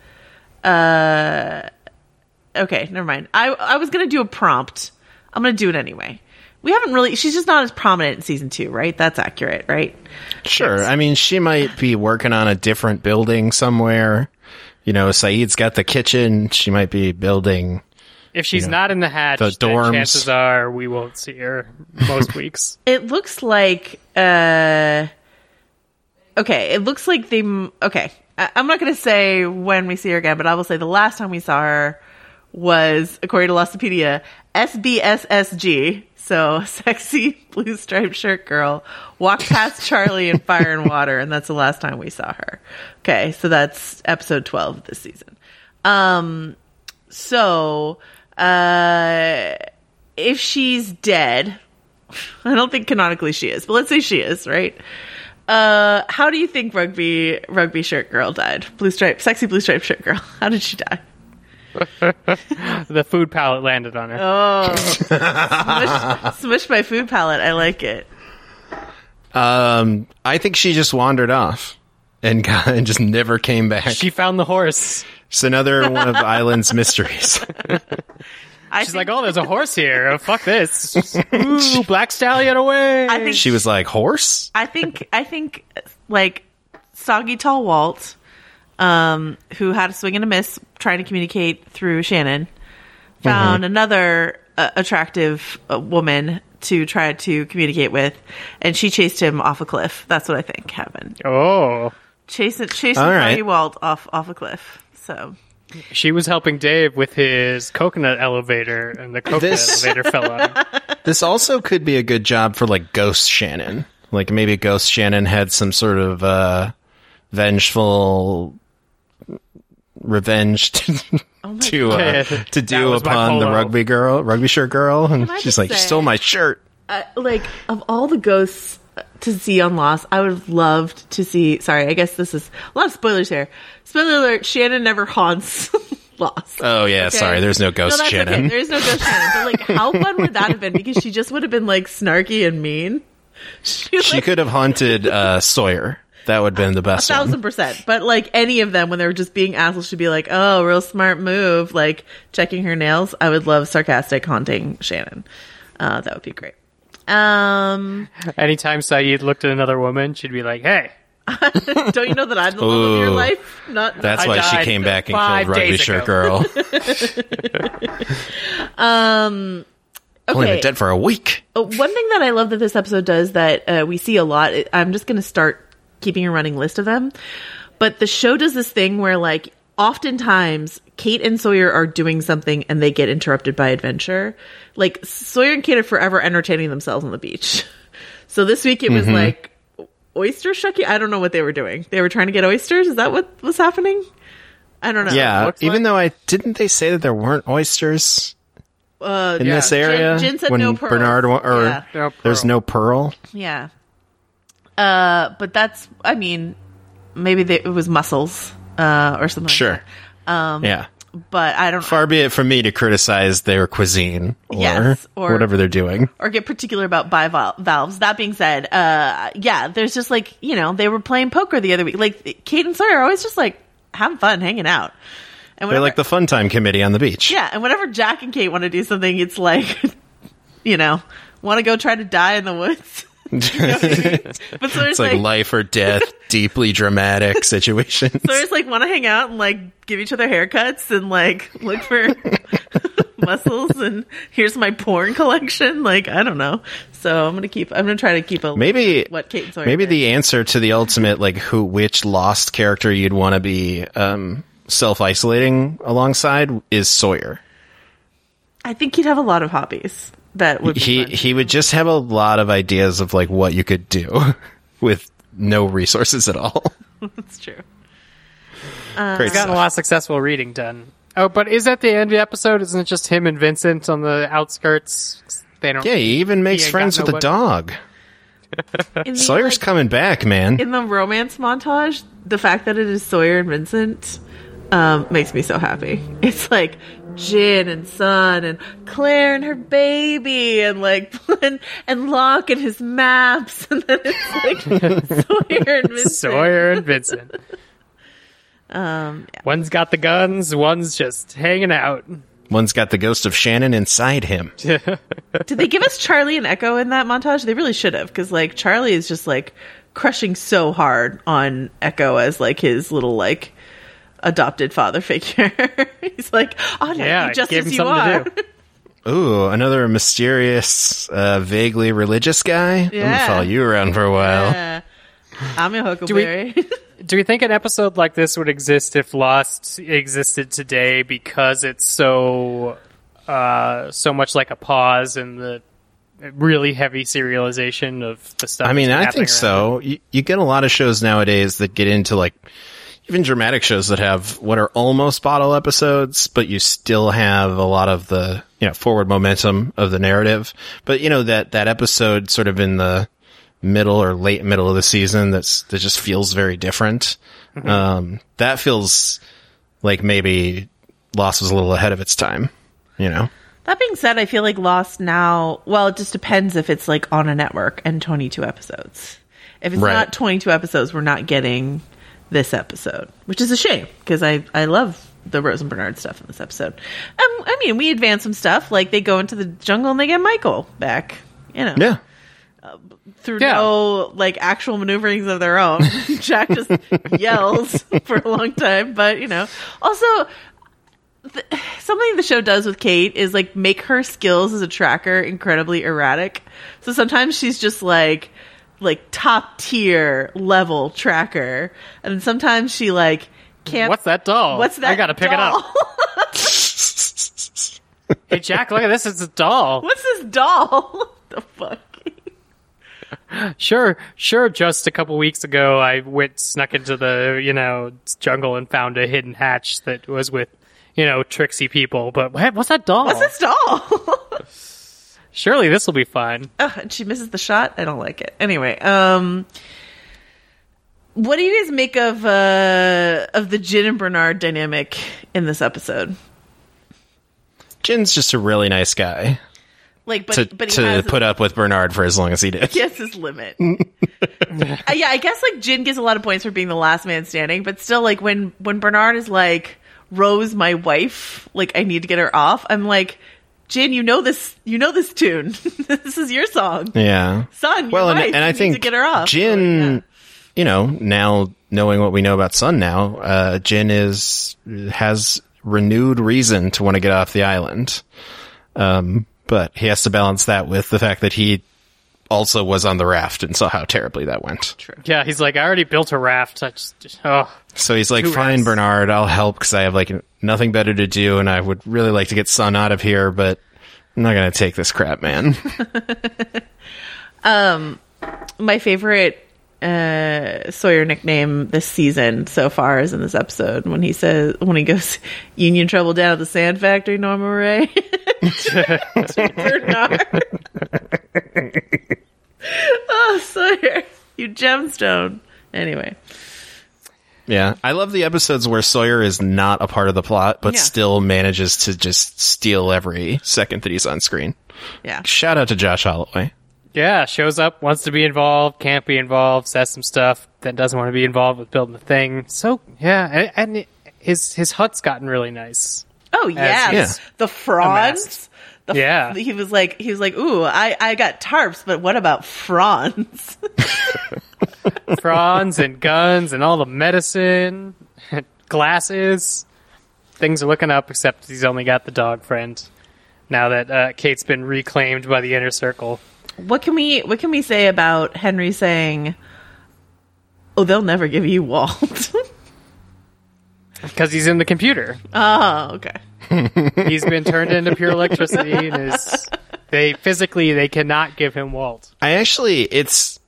Uh, okay, never mind. I, I was going to do a prompt. I'm going to do it anyway. We haven't really, she's just not as prominent in season two, right? That's accurate, right? Sure. Yes. I mean, she might be working on a different building somewhere. You know, Saeed's got the kitchen. She might be building. If she's You know, not in the hatch, the then dorms. chances are we won't see her most weeks. It looks like, uh, okay, it looks like they, okay, I, I'm not going to say when we see her again, but I will say the last time we saw her was, according to Lostopedia, S B S S G, so Sexy Blue Striped Shirt Girl, walked past Charlie in Fire and Water, and that's the last time we saw her. Okay, so that's episode twelve of this season. Um, so, uh, if she's dead, I don't think canonically she is, but let's say she is, right? Uh, how do you think Rugby Rugby Shirt Girl died? Blue stripe, Sexy Blue Striped Shirt Girl. How did she die? The food pallet landed on her. Oh, smushed, smushed my food palette. I like it. Um, I think she just wandered off and, got, and just never came back. She found the horse. It's another one of the island's mysteries. I She's think, like, oh, there's a horse here. Oh, fuck this. Ooh, black stallion away. I think She was like, horse? I think I think like Soggy Tall Walt, um, who had a swing and a miss trying to communicate through Shannon, found Mm-hmm. another uh, attractive uh, woman to try to communicate with, and she chased him off a cliff. That's what I think happened. Oh. Chasing chasing All right. Soggy Walt off off a cliff. So She was helping Dave with his coconut elevator, and the coconut This- elevator fell on him. This also could be a good job for, like, Ghost Shannon. Like, maybe Ghost Shannon had some sort of, uh, vengeful revenge to, to, uh, God. to That do was my upon the polo. rugby girl, rugby shirt girl. And Can I she's just like, you say- stole my shirt. uh, like of all the ghosts to see on Lost, I would have loved to see. Sorry, I guess this is a lot of spoilers here. Spoiler alert: Shannon never haunts Lost. Oh, yeah, Okay? sorry, there's no Ghost no, that's Shannon. Okay. There is no ghost Shannon. But like, how fun would that have been? Because she just would have been like snarky and mean. She, She like, could have haunted uh, Sawyer. That would have been the a best one. thousand percent. But like any of them, when they were just being assholes, she'd be like, "Oh, real smart move," like checking her nails. I would love sarcastic haunting Shannon. Uh, that would be great. Um, Anytime Saeed looked at another woman, she'd be like, hey. don't you know that I'm the love of your Ooh. life? Not That's I why she died came back and five killed Rugby days Shirt ago. Girl. um. Only Okay. been dead for a week. Uh, One thing that I love that this episode does that uh, we see a lot. it- I'm just going to start keeping a running list of them. But the show does this thing where, like, oftentimes Kate and Sawyer are doing something and they get interrupted by adventure. Like, Sawyer and Kate are forever entertaining themselves on the beach. So this week it was Mm-hmm. like oyster shucking. I don't know what they were doing. They were trying to get oysters. Is that what was happening? I don't know. Yeah, looks even like- though I didn't they say that there weren't oysters Uh, in yeah. this area Jin, Jin said when no pearls. Bernard wa- or Yeah. No there's pearl. no pearl. Yeah. Uh, but that's, I mean, maybe they, it was mussels, uh, or something. Sure. Like that. Um, Yeah. but I don't Far be it from me to criticize their cuisine or, Yes, or- whatever they're doing. or get particular about bivalves. That being said, uh, yeah, there's just like, you know, they were playing poker the other week. Like, Kate and Sawyer are always just like having fun, hanging out. And They're whenever, like the fun time committee on the beach. yeah, and whenever Jack and Kate want to do something, it's like, you know, want to go try to die in the woods. You know what I mean? But Sawyer's It's like, like, life or death, deeply dramatic situations. Sawyer's like want to hang out and like give each other haircuts and like look for muscles and here's my porn collection. Like, I don't know. So I'm gonna keep. I'm gonna try to keep a Maybe what Kate and Sawyer. maybe did. the answer to the ultimate like who which lost character you'd want to be um, self isolating alongside is Sawyer. I think he'd have a lot of hobbies. That would be He fun. he would just have a lot of ideas of like what you could do with no resources at all. That's true. Great He's gotten a stuff. lot of successful reading done. Oh, but is that the end of the episode? Isn't it just him and Vincent on the outskirts? They don't. Yeah, he even makes ain't friends got with a nobody. dog. In the, Sawyer's like, coming back, man. in the romance montage, the fact that it is Sawyer and Vincent um, makes me so happy. It's like Jin and Sun and Claire and her baby and like and, and Locke and his maps, and then it's like Sawyer and Vincent. Sawyer and Vincent. Um, yeah. One's got the guns, one's just hanging out. One's got the ghost of Shannon inside him. Did they give us Charlie and Echo in that montage? They really should have, because like Charlie is just like crushing so hard on Echo as like his little like adopted father figure. He's like, oh no, Yeah, you just give as him you something are. to do. Ooh, another mysterious, uh, vaguely religious guy. I'm Yeah. gonna follow you around for a while. Yeah. I'm your we- Huckleberry. Do we think an episode like this would exist if Lost existed today because it's so uh, so much like a pause in the really heavy serialization of the stuff? I mean, that's I happening think so. You, you get a lot of shows nowadays that get into like even dramatic shows that have what are almost bottle episodes, but you still have a lot of the, you know, forward momentum of the narrative. But you know, that, that episode sort of in the middle or late middle of the season that's, that just feels very different. Mm-hmm. Um, that feels like maybe Lost was a little ahead of its time, you know? That being said, I feel like Lost now, well, it just depends if it's like on a network and twenty-two episodes. If it's Right. not twenty-two episodes, we're not getting this episode, which is a shame because I, I love the Rose and Bernard stuff in this episode. Um, I mean, we advance some stuff, like they go into the jungle and they get Michael back, you know. Yeah. Through Yeah. no like actual maneuverings of their own. Jack just yells for a long time, but you know. Also, th- something the show does with Kate is like make her skills as a tracker incredibly erratic. So sometimes she's just like like top tier level tracker, and then sometimes she like can't. What's that doll? What's that? I gotta pick doll? it up. Hey, Jack, look at this. It's a doll. What's this doll? What the fuck? Sure, sure. Just a couple weeks ago, I went snuck into the you know jungle and found a hidden hatch that was with you know tricksy people. But what, what's that doll? What's this doll? Surely this will be fine. Ugh, and she misses the shot. I don't like it. Anyway, um, what do you guys make of uh of the Jin and Bernard dynamic in this episode? Jin's just a really nice guy Like, but to, but he to has put up with Bernard for as long as he did. he has his limit. uh, yeah, I guess like Jin gets a lot of points for being the last man standing, but still, like when when Bernard is like, "Rose, my wife," like I need to get her off. I'm like, Jin, you know this, you know this tune. This is your song, Yeah. son. Well, your and, wife. and I You need think to get her off. Jin, So, yeah. you know, now knowing what we know about Sun now, uh, Jin is, has renewed reason to want to get off the island. Um, but he has to balance that with the fact that he also was on the raft and saw how terribly that went. True. Yeah, he's like, I already built a raft. I just, just oh, So he's like, Two fine, rafts. Bernard, I'll help because I have like nothing better to do and I would really like to get Sun out of here, but I'm not going to take this crap, man. Um, my favorite uh, Sawyer nickname this season so far is in this episode when he says when he goes Union Trouble down at the sand factory, Norma Ray. Bernard. Oh, Sawyer, you gemstone. Anyway. Yeah, I love the episodes where Sawyer is not a part of the plot, but Yeah. still manages to just steal every second that he's on screen. Yeah. Shout out to Josh Holloway. Yeah, shows up, wants to be involved, can't be involved, says some stuff, then doesn't want to be involved with building the thing. So, yeah, and, and his his hut's gotten really nice. Oh yes, Yeah. the fronds. The, Yeah. he was like he was like, ooh, I I got tarps, but what about fronds? Fronds and guns and all the medicine, glasses. Things are looking up, except he's only got the dog friend. Now that uh, Kate's been reclaimed by the inner circle. What can we what can we say about Henry saying, "Oh, they'll never give you Walt"? Because he's in the computer. Oh, okay. He's been turned into pure electricity, and is they physically they cannot give him Walt. I actually, it's...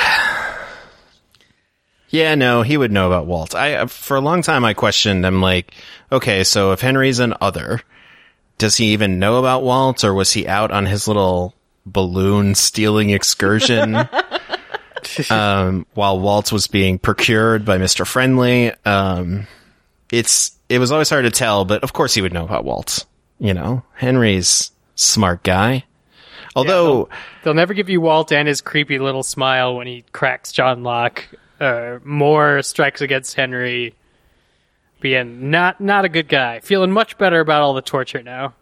Yeah, no, he would know about Walt. I For a long time, I questioned, I'm like, okay, so if Henry's an other, does he even know about Walt, or was he out on his little balloon stealing excursion um, while Walt was being procured by Mister Friendly? Um, it's it was always hard to tell, but of course he would know about Walt. You know, Henry's a smart guy. Although Yeah, they'll, they'll never give you Walt and his creepy little smile when he cracks John Locke. Uh, more strikes against Henry. Being not not a good guy. Feeling much better about all the torture now.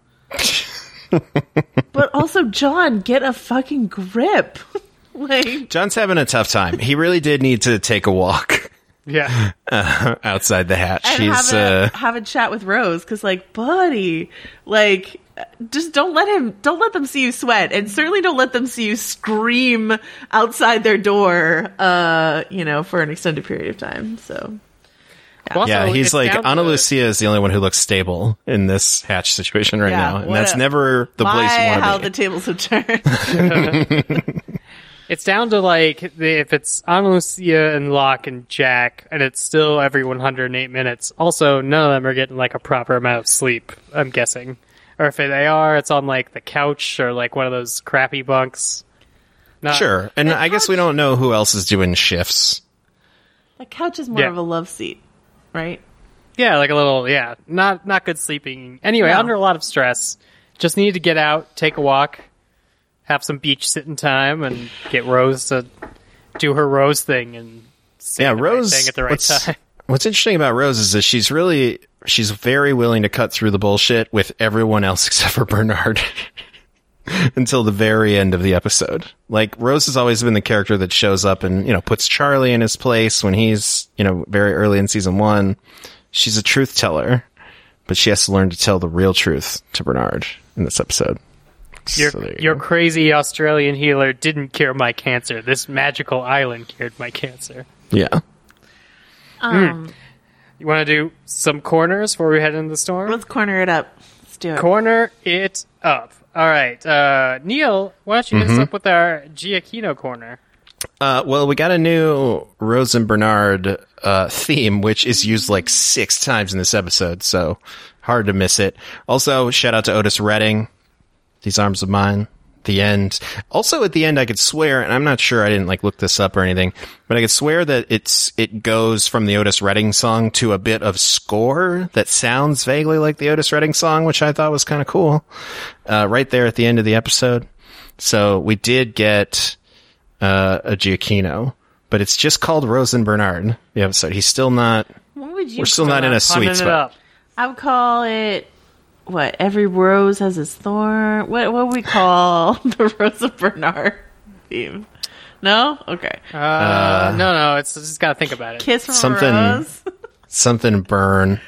But also, John, get a fucking grip. Like, John's having a tough time. He really did need to take a walk Yeah. uh, outside the hatch. and He's have a uh, have a chat with Rose because, like, buddy, like, just don't let him, don't let them see you sweat, and certainly don't let them see you scream outside their door. Uh, you know, for an extended period of time. So. Also, yeah, he's it's like, down Ana to- Lucia is the only one who looks stable in this hatch situation right Yeah, now. And what that's a- never the My, place you want how to be. the tables have turned. It's down to like the, if it's Ana Lucia and Locke and Jack, and it's still every one hundred eight minutes. Also, none of them are getting like a proper amount of sleep. I'm guessing, or if they are, it's on like the couch or like one of those crappy bunks. Not, Sure. And I guess we don't know who else is doing shifts. The couch is more Yeah. of a love seat, right? Yeah, like a little, yeah, not not good sleeping. Anyway, No. under a lot of stress, just need to get out, take a walk, have some beach sitting time, and get Rose to do her Rose thing and say Yeah, the right Rose. thing at the right what's, time. what's interesting about Rose is that she's really, she's very willing to cut through the bullshit with everyone else except for Bernard until the very end of the episode. Like, Rose has always been the character that shows up and, you know, puts Charlie in his place when he's, you know, very early in season one. She's a truth teller, but she has to learn to tell the real truth to Bernard in this episode. Your, So there you your go. crazy Australian healer didn't cure my cancer. This magical island cured my cancer. Yeah. Um, You want to do some corners before we head into the storm? let's corner it up. Let's do it. Corner it up. All right. Uh, Neil, why don't you hit us Mm-hmm. up with our Giacchino corner? Uh, well, we got a new Rose and Bernard uh, theme, which is used like six times in this episode, so hard to miss it. Also, shout out to Otis Redding, These Arms of Mine, the end. Also, at the end, I could swear, and I'm not sure, I didn't like look this up or anything, but I could swear that it's it goes from the Otis Redding song to a bit of score that sounds vaguely like the Otis Redding song, which I thought was kind of cool. Uh, right there at the end of the episode. So we did get uh, a Giacchino, but it's just called Rose and Bernard, the episode. He's still not, What would you we're still call not in a it? sweet Punning it spot. up. I would call it, what, every rose has its thorn? What what would we call the Rose of Bernard theme? No? Okay. Uh, no, no, it's just got to think about it. Kiss from something- a rose? Something burn.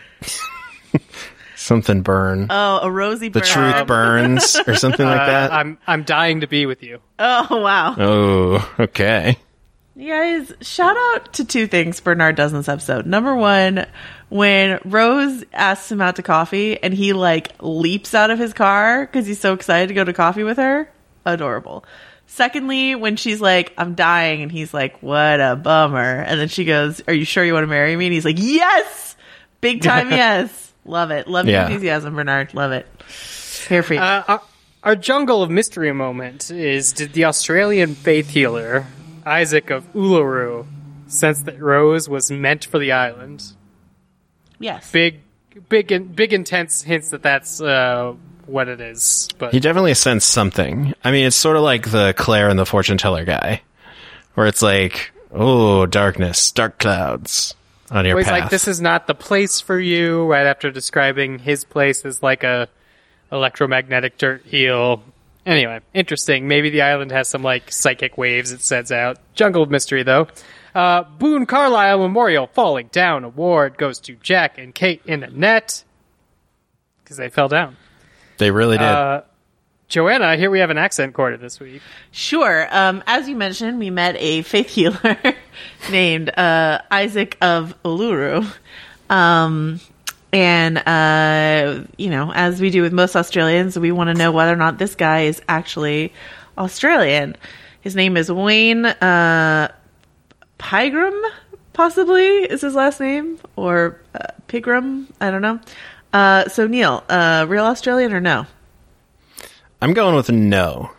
Something burn. Oh, a rosy the burn. truth burns, or something like Uh, that. I'm I'm dying to be with you. Oh, wow. Oh, okay. You guys, shout out to two things Bernard does in this episode. Number one, when Rose asks him out to coffee and he like leaps out of his car because he's so excited to go to coffee with her. Adorable. Secondly, when she's like, I'm dying, and he's like, what a bummer. And then she goes, are you sure you want to marry me? And he's like, yes! Big time yes. Love it. Love Yeah. your enthusiasm, Bernard. Love it. Here for you. Uh, our, our jungle of mystery moment is: did the Australian faith healer Isaac of Uluru sense that Rose was meant for the island? yes. Big, big, in- big, intense hints that that's uh, what it is. But He definitely sensed something. I mean, it's sort of like the Claire and the fortune teller guy, where it's like, oh, darkness, dark clouds on your he's path. like, "This is not the place for you." Right after describing his place as like a electromagnetic dirt heel. Anyway, interesting. Maybe the island has some like psychic waves it sends out. Jungle of mystery, though. Uh, Boone Carlisle Memorial Falling Down Award goes to Jack and Kate in a net because they fell down. They really did. Uh, Joanna, here we have an accent quarter this week. Sure. Um, as you mentioned, we met a faith healer named uh, Isaac of Uluru. Um, and, uh, you know, as we do with most Australians, we want to know whether or not this guy is actually Australian. His name is Wayne uh, Pygram, possibly, is his last name. Or uh, Pigram, I don't know. Uh, so, Neil, uh, real Australian or no? I'm going with no.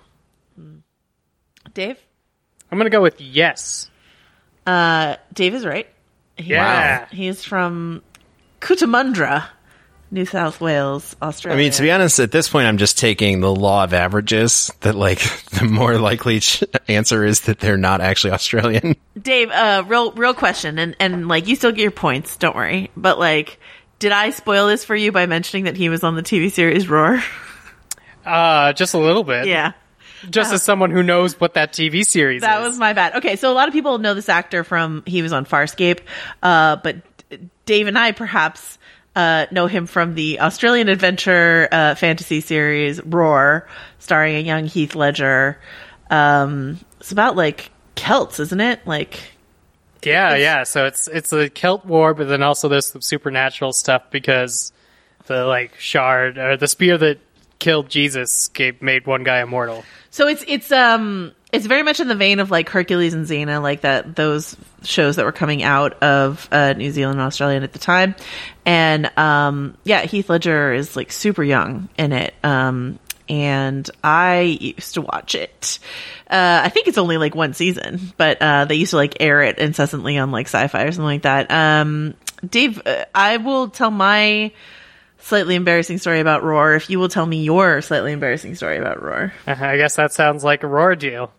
Dave? I'm going to go with yes. Uh, Dave is right. He, Yeah. He's from Cootamundra, New South Wales, Australia. I mean, to be honest, at this point, I'm just taking the law of averages that, like, the more likely ch- answer is that they're not actually Australian. Dave, uh, real, real question, and, and, like, you still get your points, don't worry. But, like, did I spoil this for you by mentioning that he was on the T V series Roar? Uh, just a little bit. Yeah. Just as someone who knows what that T V series That is. was my bad. Okay, so a lot of people know this actor from, he was on Farscape, uh, but Dave and I perhaps uh, know him from the Australian adventure uh, fantasy series Roar, starring a young Heath Ledger. Um, it's about, like, Celts, isn't it? Like, Yeah, yeah. So it's it's a Celt war, but then also there's some supernatural stuff because the like shard or the spear that killed Jesus gave, made one guy immortal. so it's it's um it's very much in the vein of like Hercules and Xena, like that those shows that were coming out of uh, New Zealand and Australia at the time, and um yeah, Heath Ledger is like super young in it. Um, and I used to watch it. Uh, I think it's only like one season, but uh, they used to like air it incessantly on like Sci-Fi or something like that. Um, Dave, uh, I will tell my slightly embarrassing story about Roar if you will tell me your slightly embarrassing story about Roar. I guess that sounds like a Roar deal.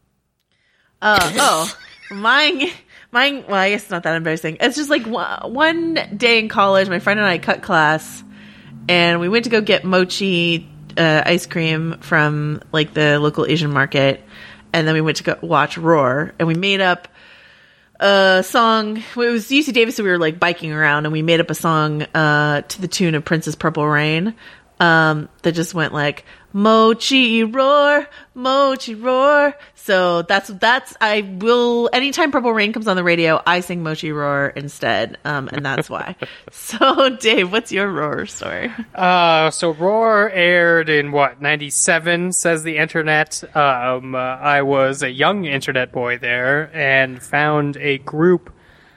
Uh, oh, mine, mine, well, I guess it's not that embarrassing. It's just like one, one day in college, my friend and I cut class, and we went to go get mochi uh, ice cream from like the local Asian market, and then we went to go watch Roar, and we made up a song. It was U C Davis, so we were like biking around, and we made up a song uh, to the tune of Princess Purple Rain um, that just went like Mochi roar, mochi roar. So that's that's I will anytime Purple Rain comes on the radio, I sing Mochi roar instead, um, and that's why. So Dave, what's your Roar story? Uh, so Roar aired in what, ninety-seven, says the internet. Um, uh, I was a young internet boy there and found a group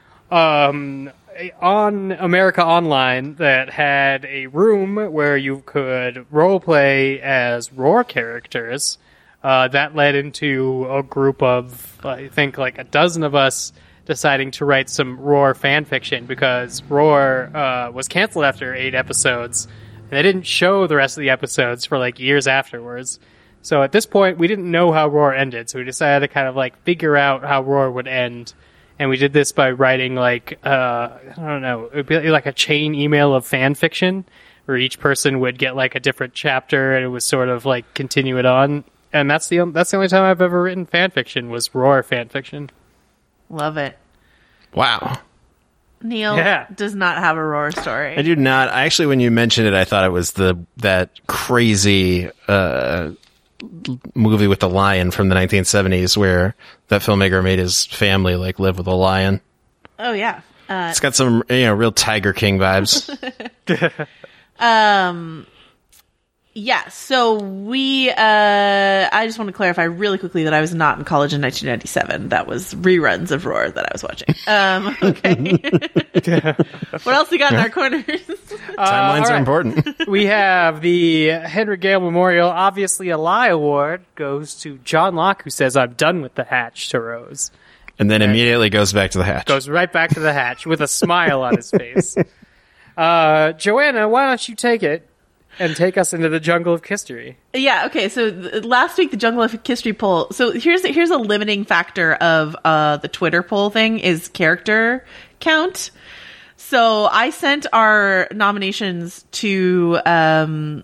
um, on America Online that had a room where you could roleplay as Roar characters. Uh, that led into a group of, I think, like a dozen of us deciding to write some Roar fan fiction because Roar uh, was canceled after eight episodes, and they didn't show the rest of the episodes for like years afterwards. So at this point, we didn't know how Roar ended, so we decided to kind of like figure out how Roar would end. And we did this by writing like, uh, I don't know, it would be like a chain email of fan fiction where each person would get like a different chapter and it was sort of like continue it on. And that's the that's the only time I've ever written fan fiction was Roar fan fiction. Love it. Wow. Neil Yeah. does not have a Roar story. I do not. I actually, when you mentioned it, I thought it was the that crazy uh, movie with the lion from the nineteen seventies where that filmmaker made his family like live with a lion. Oh yeah. Uh, It's got some, you know, real Tiger King vibes. um. Yeah, so we, uh, I just want to clarify really quickly that I was not in college in nineteen ninety-seven. That was reruns of Roar that I was watching. Um, okay. What else we got in our corners? Timelines Uh, all are right. important. We have the Henry Gale Memorial, obviously a lie award, goes to John Locke, who says, "I'm done with the hatch," to Rose. And then immediately goes back to the hatch. Goes right back to the hatch with a smile on his face. Uh, Joanna, why don't you take it and take us into the jungle of history? Yeah, okay, so th- last week, the Jungle of History poll. So here's here's a limiting factor of uh, the Twitter poll thing is character count. So I sent our nominations to um,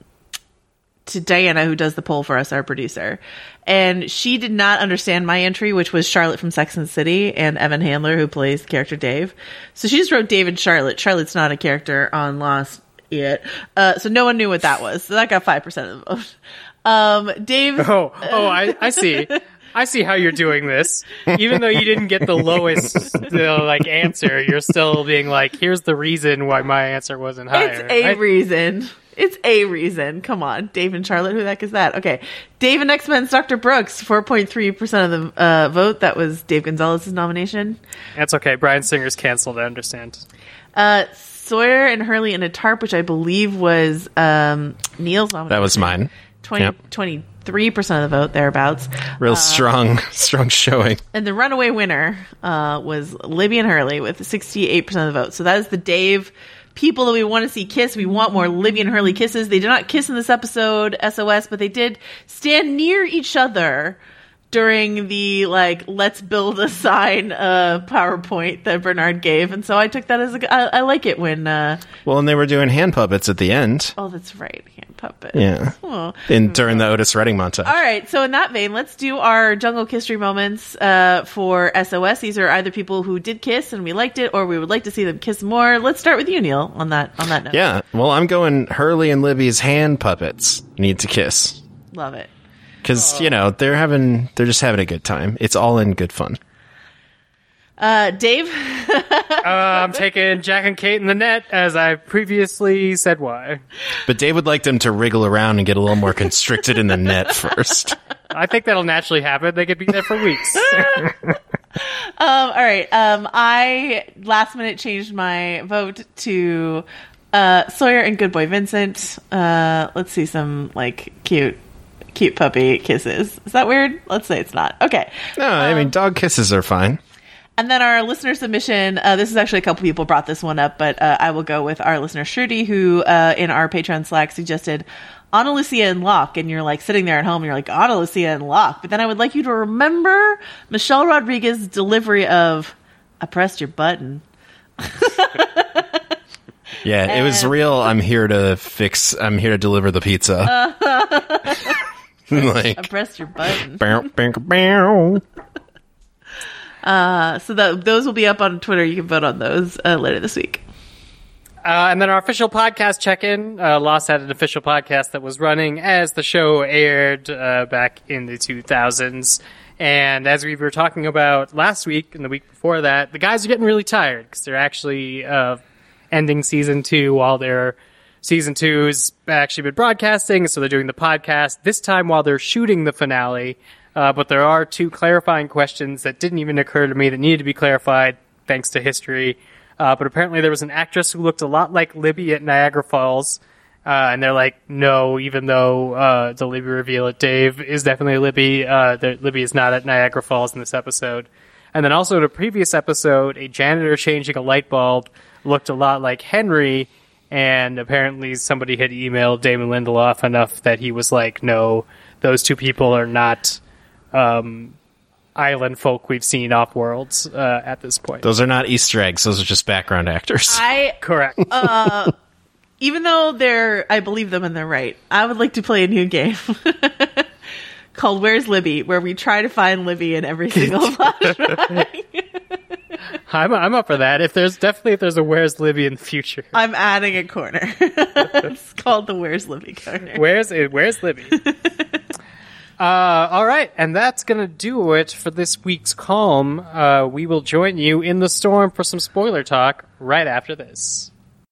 to Diana, who does the poll for us, our producer. And she did not understand my entry, which was Charlotte from Sex and the City and Evan Handler, who plays the character Dave. So she just wrote Dave and Charlotte. Charlotte's not a character on Lost yet. Uh, so no one knew what that was. So that got five percent of the vote. Um, Dave. Oh, oh, I, I see. I see how you're doing this. Even though you didn't get the lowest uh, like answer, you're still being like, here's the reason why my answer wasn't higher. It's a right? reason. It's a reason. Come on. Dave and Charlotte, who the heck is that? Okay. Dave and X-Men's Doctor Brooks, four point three percent of the uh, vote. That was Dave Gonzalez's nomination. That's okay. Brian Singer's canceled, I understand. Uh, Sawyer and Hurley in a Tarp, which I believe was um, Neil's nomination. That was mine. twenty, Yep. twenty-three percent of the vote, thereabouts. Real strong, strong showing. And the runaway winner uh, was Libby and Hurley with sixty-eight percent of the vote. So that is the Dave people that we want to see kiss. We want more Libby and Hurley kisses. They did not kiss in this episode, S O S, but they did stand near each other during the, like, let's build a sign uh, PowerPoint that Bernard gave. And so I took that as a, I, I like it when, uh, Well, and they were doing hand puppets at the end. oh, that's right, hand puppet. Yeah. Oh. In, during the Otis Redding montage. All right, so in that vein, let's do our Jungle History moments uh, for S O S. These are either people who did kiss and we liked it, or we would like to see them kiss more. Let's start with you, Neil, on that on that note. Yeah. Well, I'm going Hurley and Libby's hand puppets need to kiss. Love it. Because, you know, they're having, they're just having a good time. It's all in good fun. Uh, Dave? Uh, I'm taking Jack and Kate in the net, as I previously said why. But Dave would like them to wriggle around and get a little more constricted in the net first. I think that'll naturally happen. They could be there for weeks. um, all right. Um, I last minute changed my vote to uh, Sawyer and Good Boy Vincent. Uh, let's see some, like, cute cute puppy kisses. Is that weird? Let's say it's not. Okay. No, I mean, dog kisses are fine. And then our listener submission, uh, this is actually a couple people brought this one up, but uh, I will go with our listener Shruti, who uh, in our Patreon Slack suggested Ana Lucia and Locke. And you're like sitting there at home, and you're like, Ana Lucia and Locke. But then I would like you to remember Michelle Rodriguez's delivery of, I pressed your button. Yeah, it was real. I'm here to fix, I'm here to deliver the pizza. Like, I pressed your button. bow, bow, bow. Uh, so that, those will be up on Twitter. You can vote on those uh, later this week. Uh, and then our official podcast check-in. Uh, Lost had an official podcast that was running as the show aired uh, back in the two thousands. And as we were talking about last week and the week before that, the guys are getting really tired because they're actually uh, ending season two while their season two has actually been broadcasting. So they're doing the podcast this time while they're shooting the finale. Uh, but there are two clarifying questions that didn't even occur to me that needed to be clarified thanks to history. Uh, but apparently there was an actress who looked a lot like Libby at Niagara Falls. Uh, and they're like, no, even though uh, the Libby reveal it, Dave is definitely Libby. Uh, Libby is not at Niagara Falls in this episode. And then also in a previous episode, a janitor changing a light bulb looked a lot like Henry. And apparently somebody had emailed Damon Lindelof enough that he was like, no, those two people are not um, island folk we've seen off-worlds uh, at this point. Those are not Easter eggs. Those are just background actors. I Correct. Uh, even though they're, I believe them and they're right, I would like to play a new game called Where's Libby, where we try to find Libby in every single flashback. I'm I'm up for that. If there's definitely if there's a Where's Libby in the future. I'm adding a corner. It's called the Where's Libby corner. Where's it? Where's Libby? uh, all right, and that's gonna do it for this week's Calm. Uh, we will join you in the storm for some spoiler talk right after this.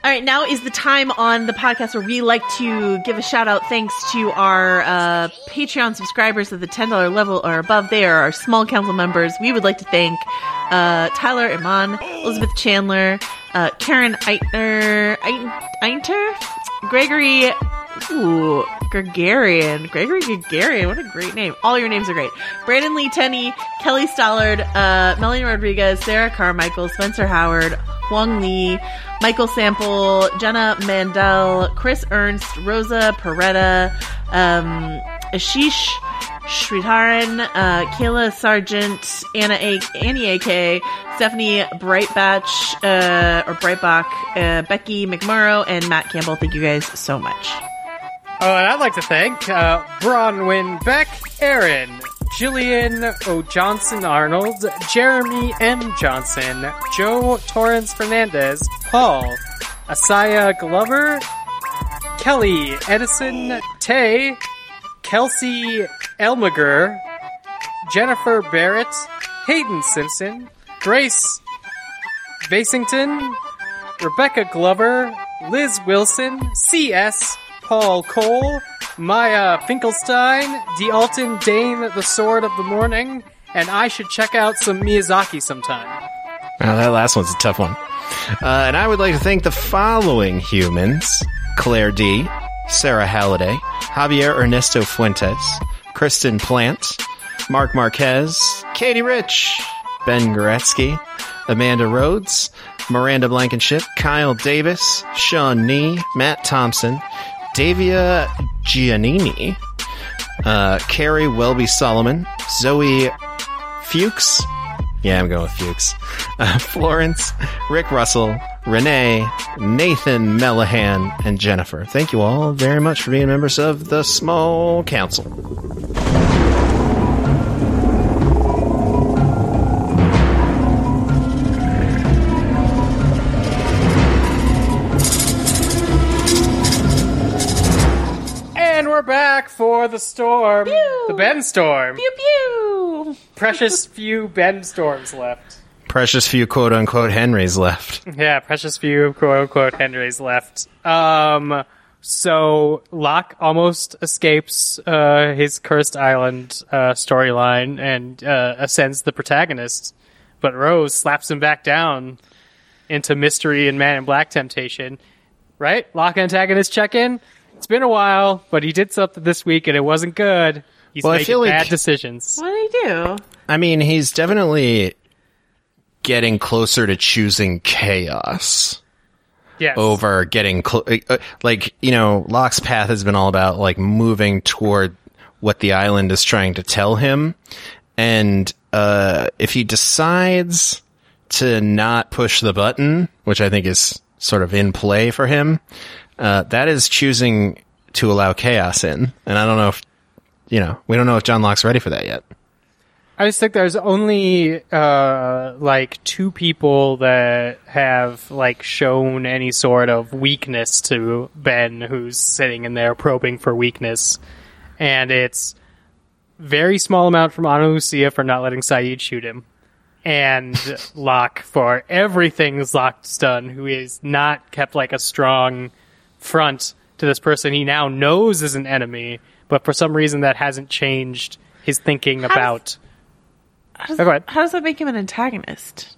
All right, now is the time on the podcast where we like to give a shout out thanks to our uh, Patreon subscribers at the ten dollars level or above. They are our small council members. We would like to thank uh, Tyler Iman, Elizabeth Chandler, uh, Karen Eitner, Einter, Gregory, ooh, Gregarian, Gregory Gregarian, what a great name. All your names are great. Brandon Lee Tenney, Kelly Stollard, uh, Melanie Rodriguez, Sarah Carmichael, Spencer Howard, Huang Li, Michael Sample, Jenna Mandel, Chris Ernst, Rosa Peretta, um, Ashish Sridharan, uh, Kayla Sargent, Anna A- Annie A K, Stephanie Brightbatch, uh, or Brightbach, uh, Becky McMurrow, and Matt Campbell. Thank you guys so much. Oh, and I'd like to thank uh, Bronwyn Beck, Aaron, Jillian O. Johnson Arnold, Jeremy M. Johnson, Joe Torrance Fernandez, Paul, Asaya Glover, Kelly Edison, Tay, Kelsey Elmager, Jennifer Barrett, Hayden Simpson, Grace Basington, Rebecca Glover, Liz Wilson, C S, Paul Cole, Maya Finkelstein, D'Alton Dane, the Sword of the Morning, and I should check out some Miyazaki sometime. Wow, that last one's a tough one. Uh, and I would like to thank the following humans: Claire D., Sarah Halliday, Javier Ernesto Fuentes, Kristen Plant, Mark Marquez, Katie Rich, Ben Goretzky, Amanda Rhodes, Miranda Blankenship, Kyle Davis, Sean Nee, Matt Thompson, Davia Giannini, uh, Carrie Welby Solomon, Zoe Fuchs, yeah, I'm going with Fuchs, uh, Florence, Rick Russell, Renee, Nathan Mellahan, and Jennifer. Thank you all very much for being members of the Small Council. And we're back for the storm. Pew! The Ben Storm. Pew pew! Precious few Ben Storms left. Precious few quote-unquote Henrys left. Yeah, precious few quote-unquote Henrys left. Um, so Locke almost escapes uh, his cursed island uh, storyline and uh, ascends the protagonist, but Rose slaps him back down into mystery and Man in Black temptation. Right? Locke antagonist check-in? It's been a while, but he did something this week and it wasn't good. He's Well, I making feel like- bad decisions. What did he do? I mean, he's definitely getting closer to choosing chaos Yes. over getting cl- uh, like, you know, Locke's path has been all about like moving toward what the island is trying to tell him. And uh, if he decides to not push the button, which I think is sort of in play for him, uh, that is choosing to allow chaos in. And I don't know if, you know, we don't know if John Locke's ready for that yet. I just think there's only uh, like two people that have like shown any sort of weakness to Ben, who's sitting in there probing for weakness, and it's very small amount from Ana Lucia for not letting Saeed shoot him, and Locke for everything Locke's done, who is not kept like a strong front to this person he now knows is an enemy, but for some reason that hasn't changed his thinking How about. Does- How does, Oh, go ahead. how does that make him an antagonist?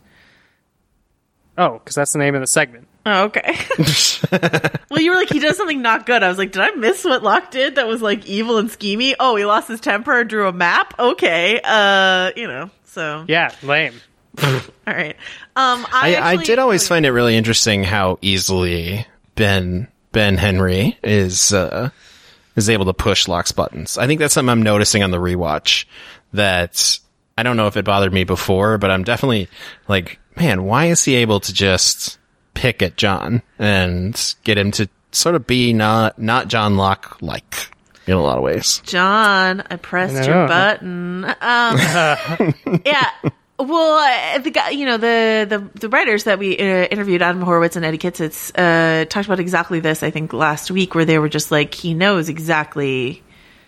Oh, because that's the name of the segment. Oh, okay. Well, you were like, he does something not good. I was like, did I miss what Locke did that was like evil and schemy? Oh, he lost his temper, drew a map? Okay. Uh, you know, so. Yeah, lame. All right. Um, I, I, I actually, did always find it really interesting how easily Ben Ben Henry is uh, is able to push Locke's buttons. I think that's something I'm noticing on the rewatch. That I don't know if it bothered me before, but I'm definitely like, man, why is he able to just pick at John and get him to sort of be not not John Locke like in a lot of ways? John, I pressed I your know. button. Um, yeah. Well, uh, the guy, you know, the, the, the writers that we uh, interviewed, Adam Horowitz and Eddie Kitzitz, uh, talked about exactly this, I think, last week, where they were just like, he knows exactly.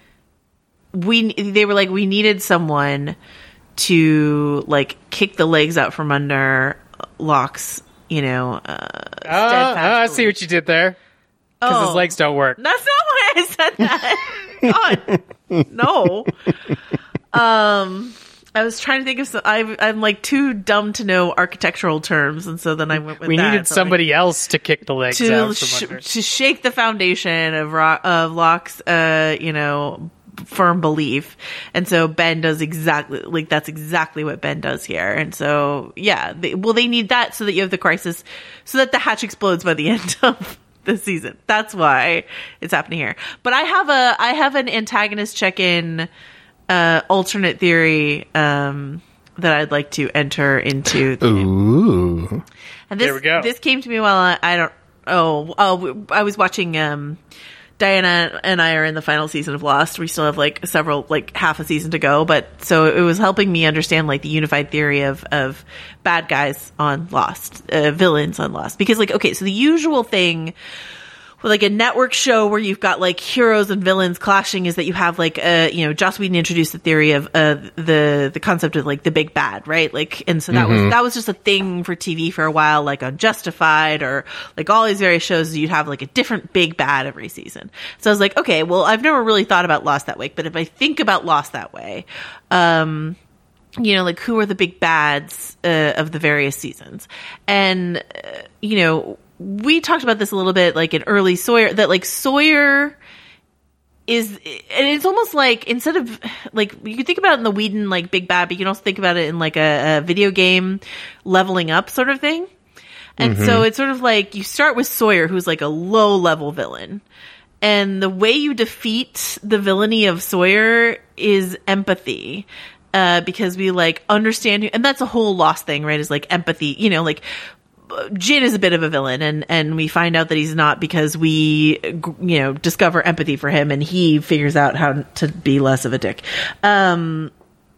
We, they were like, we needed someone to, like, kick the legs out from under Locke's you know, uh, Oh, steadfast oh, I see belief. what you did there. Because Oh. his legs don't work. That's not why I said that. God, no. Um, I was trying to think of some. I, I'm like too dumb to know architectural terms, and so then I went with We that. needed So, somebody like, else to kick the legs to out sh- from under. to shake the foundation of Ro- of Locke's, uh, you know, firm belief. And so Ben does exactly like that's exactly what Ben does here. And so yeah, they, well, they need that so that you have the crisis, so that the hatch explodes by the end of this season. That's why it's happening here. But I have a I have an antagonist check-in uh alternate theory um that I'd like to enter into. Ooh. And this There we go. this came to me while I, I don't oh oh I was watching um Diana and I are in the final season of Lost. We still have like several, like half a season to go, but so it was helping me understand like the unified theory of, of bad guys on Lost, uh, villains on Lost. Because like, okay, so the usual thing with like a network show where you've got like heroes and villains clashing is that you have like, uh, you know, Joss Whedon introduced the theory of, uh, the, the concept of like the big bad, right? Like, and so that Mm-hmm. was, that was just a thing for T V for a while, like on Justified or like all these various shows, you'd have like a different big bad every season. So I was like, okay, well, I've never really thought about Lost that way, but if I think about Lost that way, um, you know, like who are the big bads, uh, of the various seasons? And, uh, you know, we talked about this a little bit, like in early Sawyer, that like Sawyer is, and it's almost like instead of like you can think about it in the Whedon like big bad, but you can also think about it in like a, a video game leveling up sort of thing. And mm-hmm. so it's sort of like you start with Sawyer, who's like a low level villain, and the way you defeat the villainy of Sawyer is empathy. Uh, because we like understand, and that's a whole Lost thing, right? Is like empathy, you know, like. Jin is a bit of a villain, and, and we find out that he's not because we, you know, discover empathy for him, and he figures out how to be less of a dick. Um,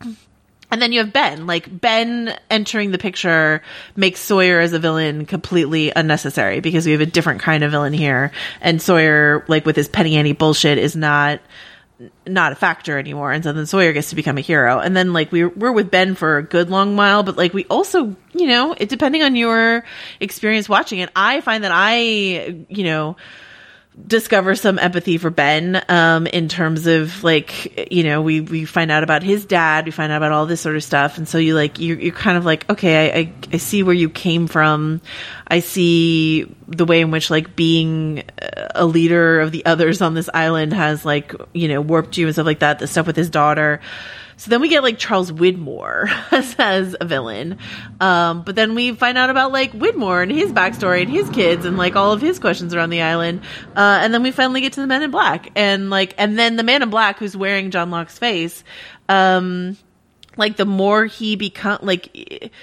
and then you have Ben. Like, Ben entering the picture makes Sawyer as a villain completely unnecessary, because we have a different kind of villain here, and Sawyer, like, with his penny ante bullshit, is not... not a factor anymore, and so then Sawyer gets to become a hero. And then like we we're with Ben for a good long while, but like we also, you know, it depending on your experience watching it, I find that I, you know, discover some empathy for Ben, um, in terms of like, you know, we, we find out about his dad, we find out about all this sort of stuff. And so you like, you're, you're kind of like, okay, I, I, I see where you came from. I see the way in which like being a leader of the others on this island has like, you know, warped you and stuff like that, the stuff with his daughter. So then we get like Charles Widmore as, as a villain. Um, but then we find out about like Widmore and his backstory and his kids and like all of his questions around the island. Uh, and then we finally get to the Man in Black, and like, and then the Man in Black who's wearing John Locke's face. Um, like the more he become like,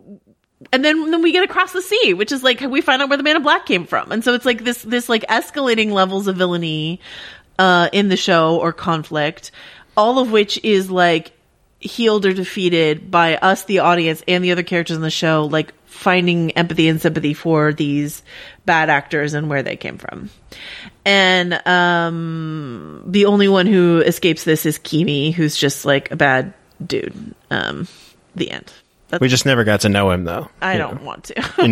and then, then we get Across the Sea, which is like, we find out where the Man in Black came from. And so it's like this, this like escalating levels of villainy, uh, in the show or conflict. All of which is like healed or defeated by us, the audience, and the other characters in the show, like finding empathy and sympathy for these bad actors and where they came from. And um, the only one who escapes this is Kimi, who's just like a bad dude. Um, the end. That's, we just never got to know him, though. I you don't know. want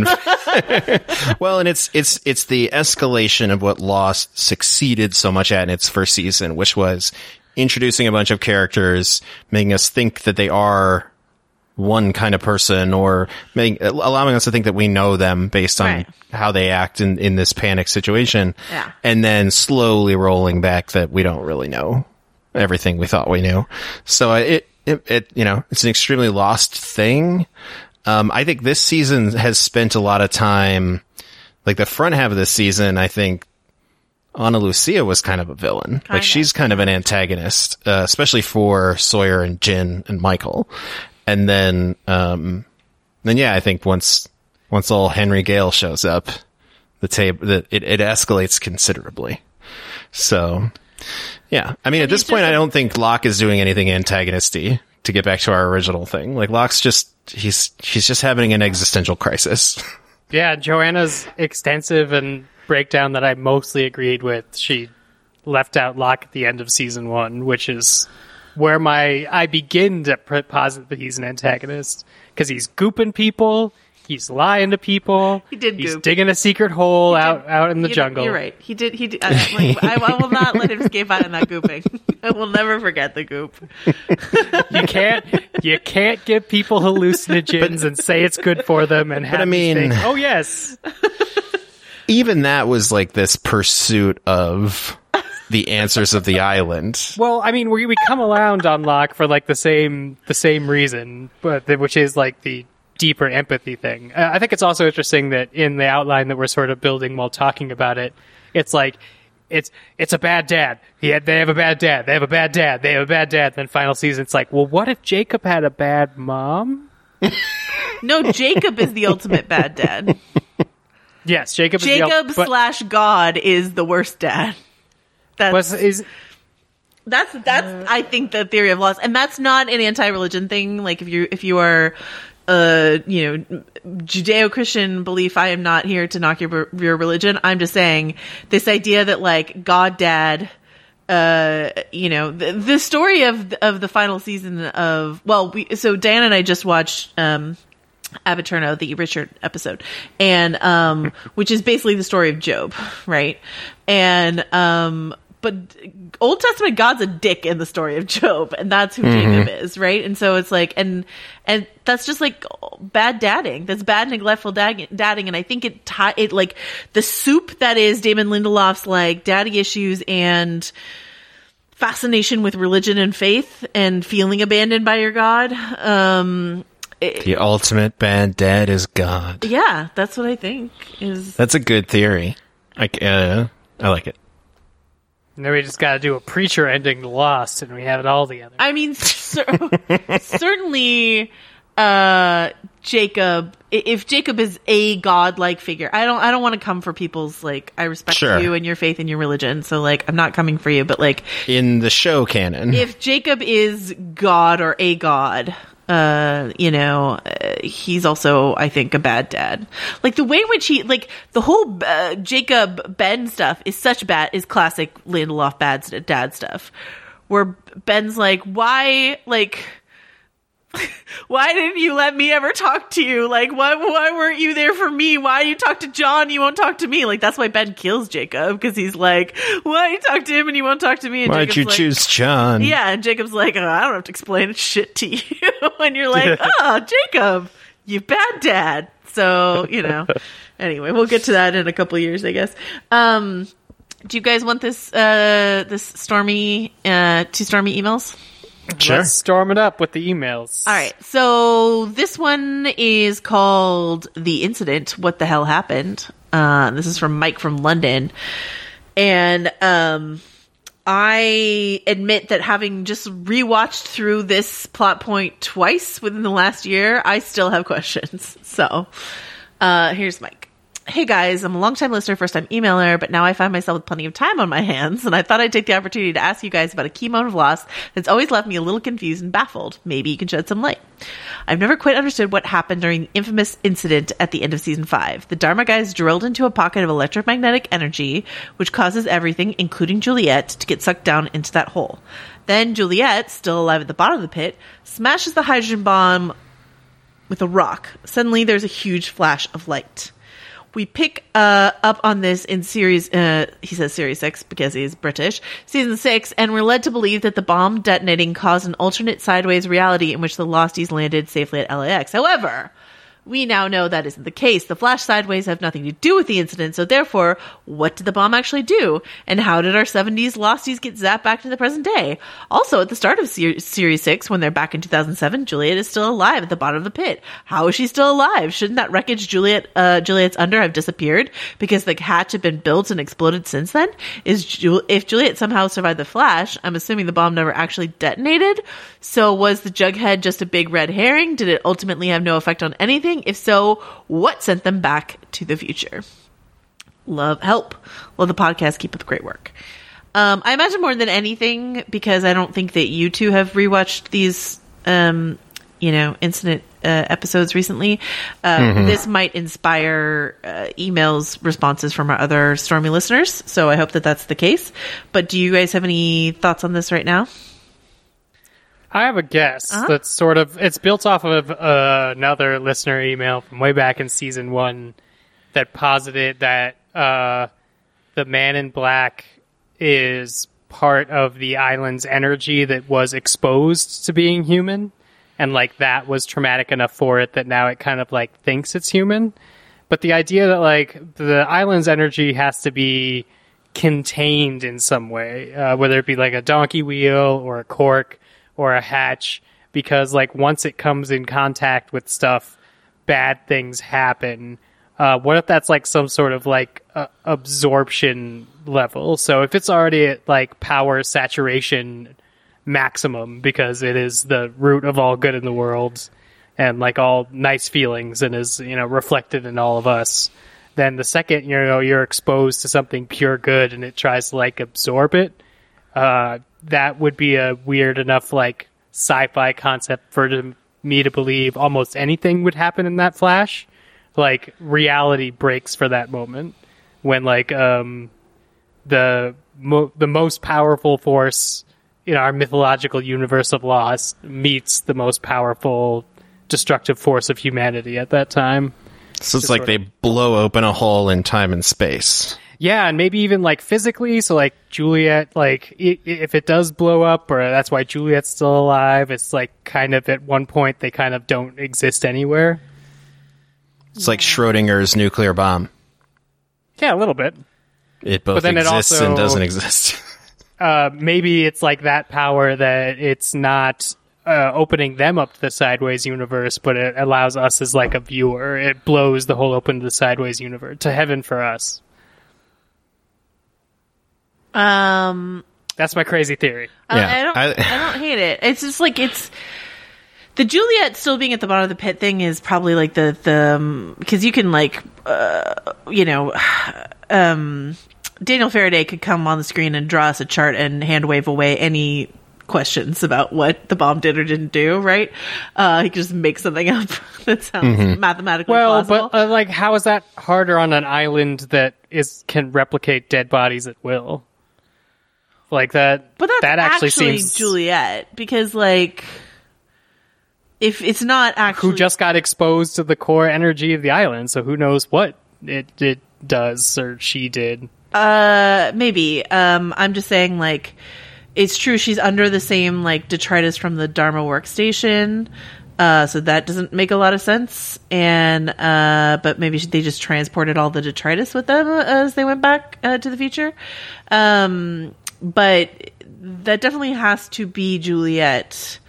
to. Well, and it's it's it's the escalation of what Lost succeeded so much at in its first season, which was introducing a bunch of characters, making us think that they are one kind of person, or making, allowing us to think that we know them based on Right. how they act in, in this panic situation. Yeah. And then slowly rolling back that we don't really know everything we thought we knew. So it, it, it you know, it's an extremely Lost thing. Um, I think this season has spent a lot of time, like the front half of this season, I think, Ana Lucia was kind of a villain. Kinda. Like she's kind of an antagonist, uh, especially for Sawyer and Jin and Michael. And then, um, then yeah, I think once, once old Henry Gale shows up, the tape, the, it, it escalates considerably. So, yeah. I mean, And at this he's point, just I a- don't think Locke is doing anything antagonisty, to get back to our original thing. Like Locke's just, he's, he's just having an existential crisis. Yeah, Joanna's extensive and breakdown that I mostly agreed with. She left out Locke at the end of season one, which is where my I begin to posit that he's an antagonist, because he's gooping people, He's lying to people. He did He's goop. digging a secret hole He out did- out in the you know, jungle. You're right. He did. He did. I, like, I, I will not let him escape out in that gooping. I will never forget the goop. You can't you can't give people hallucinogens and say it's good for them and have I these mean- things. Oh yes. Even that was like this pursuit of the answers of the island. Well, I mean, we we come around on Locke for like the same the same reason, but the, which is like the deeper empathy thing. Uh, I think it's also interesting that in the outline that we're sort of building while talking about it, it's like it's it's a bad dad. He had, they have a bad dad. They have a bad dad. They have a bad dad. Then final season, it's like, well, what if Jacob had a bad mom? No, Jacob is the ultimate bad dad. Yes, Jacob. Jacob is the, but, slash God is the worst dad. That's was, is, that's that's I think the theory of loss, and that's not an anti-religion thing. Like if you if you are, uh, you know, Judeo-Christian belief, I am not here to knock your your religion. I'm just saying this idea that like God dad. Uh, you know, the, the story of of the final season of well, we so Dan and I just watched um, Abaturno, the Richard episode, and um, which is basically the story of Job, right? And um, but Old Testament God's a dick in the story of Job, and that's who Mm-hmm. Jacob is, right? And so it's like, and and that's just like bad dadding. That's bad neglectful dag- dadding, and I think it ti- it like the soup that is Damon Lindelof's like daddy issues and fascination with religion and faith and feeling abandoned by your God. Um, it, The ultimate bad dad is God. yeah, that's what I think is. That's a good theory. I, uh, I like it. now we just got to do a preacher ending to Lost, and we have it all together. I mean, cer- certainly, uh, Jacob. i- If Jacob is a godlike figure, I don't. I don't want to come for people's like. I respect Sure. you and your faith and your religion, so like, I'm not coming for you. But like, In the show canon. if Jacob is God or a god, uh, you know, uh, he's also, I think, a bad dad. Like the way in which he, like the whole uh, Jacob Ben stuff is such bad, is classic Lindelof bad st- dad stuff, where Ben's like, why, like. Why didn't you let me ever talk to you? Like, why why weren't you there for me? Why you talk to John, you won't talk to me? Like, that's why Ben kills Jacob, because he's like, why you talk to him and you won't talk to me? And Why'd Jacob's you like, choose John? yeah, and Jacob's like, oh, I don't have to explain shit to you. And you're like, oh, Jacob, you bad dad. So, you know, anyway, we'll get to that in a couple of years, I guess. Um, do you guys want this, uh, this stormy, uh, two stormy emails? Sure. Let's storm it up with the emails. All right. So this one is called The Incident. What the hell happened? Uh, this is from Mike from London. And, um, I admit that having just rewatched through this plot point twice within the last year, I still have questions. So, uh, here's Mike. Hey guys, I'm a longtime listener, first time emailer, but now I find myself with plenty of time on my hands, and I thought I'd take the opportunity to ask you guys about a key moment of loss that's always left me a little confused and baffled. Maybe you can shed some light. I've never quite understood what happened during the infamous incident at the end of season five. The Dharma guys drilled into a pocket of electromagnetic energy, which causes everything, including Juliet, to get sucked down into that hole. Then Juliet, still alive at the bottom of the pit, smashes the hydrogen bomb with a rock. Suddenly there's a huge flash of light. We pick uh, up on this in series, uh, he says series six because he's British, season six, and we're led to believe that the bomb detonating caused an alternate sideways reality in which the Losties landed safely at L A X. However, we now know that isn't the case. The flash sideways have nothing to do with the incident, so therefore, what did the bomb actually do? And how did our seventies Losties get zapped back to the present day? Also, at the start of ser- Series six, when they're back in two thousand seven, Juliet is still alive at the bottom of the pit. How is she still alive? Shouldn't that wreckage Juliet, uh, Juliet's under have disappeared because the hatch had been built and exploded since then? Is Ju- If Juliet somehow survived the flash, I'm assuming the bomb never actually detonated. So was the Jughead just a big red herring? Did it ultimately have no effect on anything? If so, what sent them back to the future? Love, help. Love the podcast. Keep up the great work. Um, I imagine more than anything, because I don't think that you two have rewatched these, um, you know, incident uh, episodes recently. Uh, Mm-hmm. This might inspire uh, emails, responses from our other Stormy listeners. So I hope that that's the case. But do you guys have any thoughts on this right now? I have a guess Uh-huh. that's sort of, it's built off of uh, another listener email from way back in season one that posited that uh, the Man in Black is part of the island's energy that was exposed to being human, and like that was traumatic enough for it that now it kind of like thinks it's human. But the idea that like the island's energy has to be contained in some way, uh, whether it be like a donkey wheel or a cork or a hatch, because like once it comes in contact with stuff, bad things happen. Uh, what if that's like some sort of like uh, absorption level? So if it's already at like power saturation maximum because it is the root of all good in the world and like all nice feelings and is, you know, reflected in all of us, then the second, you know, you're exposed to something pure good and it tries to like absorb it, uh, that would be a weird enough like sci-fi concept for to, me to believe almost anything would happen in that flash. Like reality breaks for that moment when like um the mo- the most powerful force in our mythological universe of Lost meets the most powerful destructive force of humanity at that time. So it's like they blow open a hole in time and space. Yeah, and maybe even like physically. So like Juliet, like I- if it does blow up, or that's why Juliet's still alive, it's like kind of at one point they kind of don't exist anywhere. It's like Schrodinger's nuclear bomb. Yeah, a little bit. It both But then it exists also- and doesn't exist. Uh, maybe it's like that power that it's not uh, opening them up to the Sideways universe, but it allows us as like a viewer. It blows the hole open to the Sideways universe, to heaven for us. Um, That's my crazy theory. I, Yeah, I don't. I- I, don't hate it. It's just like it's the Juliet still being at the bottom of the pit thing is probably like the the because you can like uh, you know um, Daniel Faraday could come on the screen and draw us a chart and hand wave away any questions about what the bomb did or didn't do. Right? Uh, he could just make something up that sounds Mm-hmm. mathematically Well, plausible. but uh, like, how is that harder on an island that is can replicate dead bodies at will? Like that. But that's that actually, actually seems Juliet, because like if it's not actually who just got exposed to the core energy of the island, so who knows what it it does or she did. uh maybe um I'm just saying like it's true she's under the same like detritus from the Dharma workstation, uh so that doesn't make a lot of sense, and uh but maybe they just transported all the detritus with them as they went back uh, to the future. Um but that definitely has to be Juliet.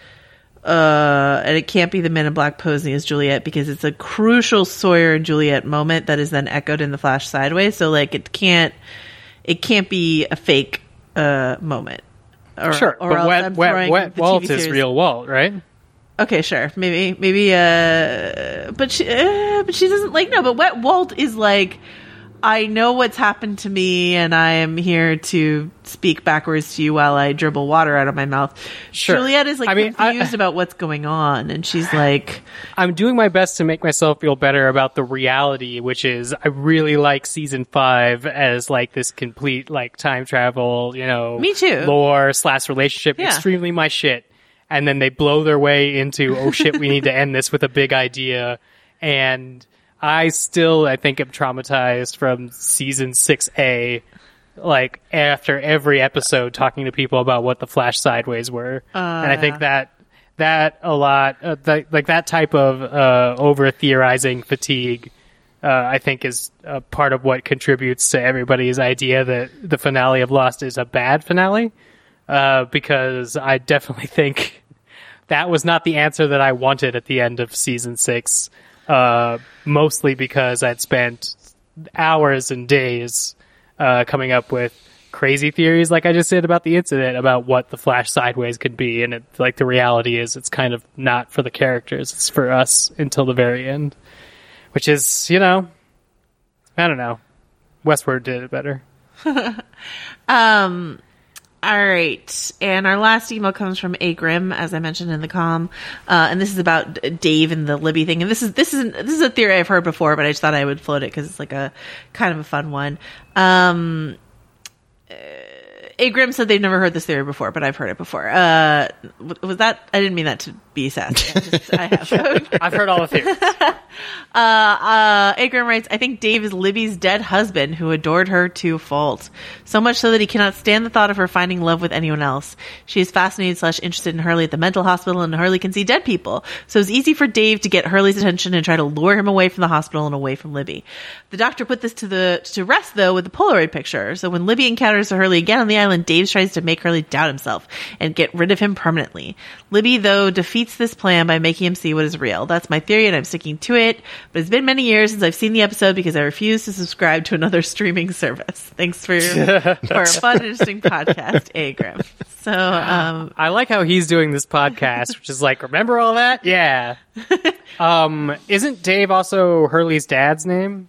Uh, and it can't be the Men in Black posing as Juliet, because it's a crucial Sawyer and Juliet moment that is then echoed in the Flash Sideways. So like it can't, it can't be a fake uh moment. Or, Sure, or but else Wet, I'm Wet, throwing Wet the Walt T V is series- real Walt, right? Okay, sure, maybe, maybe, uh, but she, uh, but she doesn't like no. But Wet Walt is like, I know what's happened to me, and I am here to speak backwards to you while I dribble water out of my mouth. Sure. Juliet is like I mean, I- confused about what's going on, and she's like, I'm doing my best to make myself feel better about the reality, which is I really like season five as like this complete like time travel, you know, Me too. lore slash relationship, Yeah. extremely my shit. And then they blow their way into, oh shit, we need to end this with a big idea. And I still, I think, am traumatized from season six A, like after every episode talking to people about what the Flash Sideways were. Uh, and I think that that a lot, uh, th- like that type of uh, over theorizing fatigue, uh, I think is uh, part of what contributes to everybody's idea that the finale of Lost is a bad finale. Uh, because I definitely think that was not the answer that I wanted at the end of season six. Uh, mostly because I'd spent hours and days uh, coming up with crazy theories, like I just did about the incident, about what the Flash Sideways could be, and it, like the reality is, it's kind of not for the characters; it's for us until the very end. Which is, you know, I don't know. Westworld did it better. um. All right, and our last email comes from A Grim, as I mentioned in the comm, uh, and this is about Dave and the Libby thing. And this is this is this is a theory I've heard before, but I just thought I would float it because it's like a kind of a fun one. Um, A. Grimm said they've never heard this theory before, but I've heard it before. Uh, was that? I didn't mean that to be sassy. I, just, I have. I've heard all the theories. Uh, uh, A. Grimm writes, I think Dave is Libby's dead husband who adored her to fault. So much so that he cannot stand the thought of her finding love with anyone else. She is fascinated slash interested in Hurley at the mental hospital, and Hurley can see dead people. So it's easy for Dave to get Hurley's attention and try to lure him away from the hospital and away from Libby. The doctor put this to the to rest, though, with the Polaroid picture. So when Libby encounters Hurley again on the island, Dave tries to make Hurley doubt himself and get rid of him permanently. Libby, though, defeats this plan by making him see what is real. That's my theory, and I'm sticking to it. But it's been many years since I've seen the episode because I refuse to subscribe to another streaming service. Thanks for your, for a fun, interesting podcast, A. Grimm. So, um, I like how he's doing this podcast, which is like, remember all that? Yeah. um, isn't Dave also Hurley's dad's name?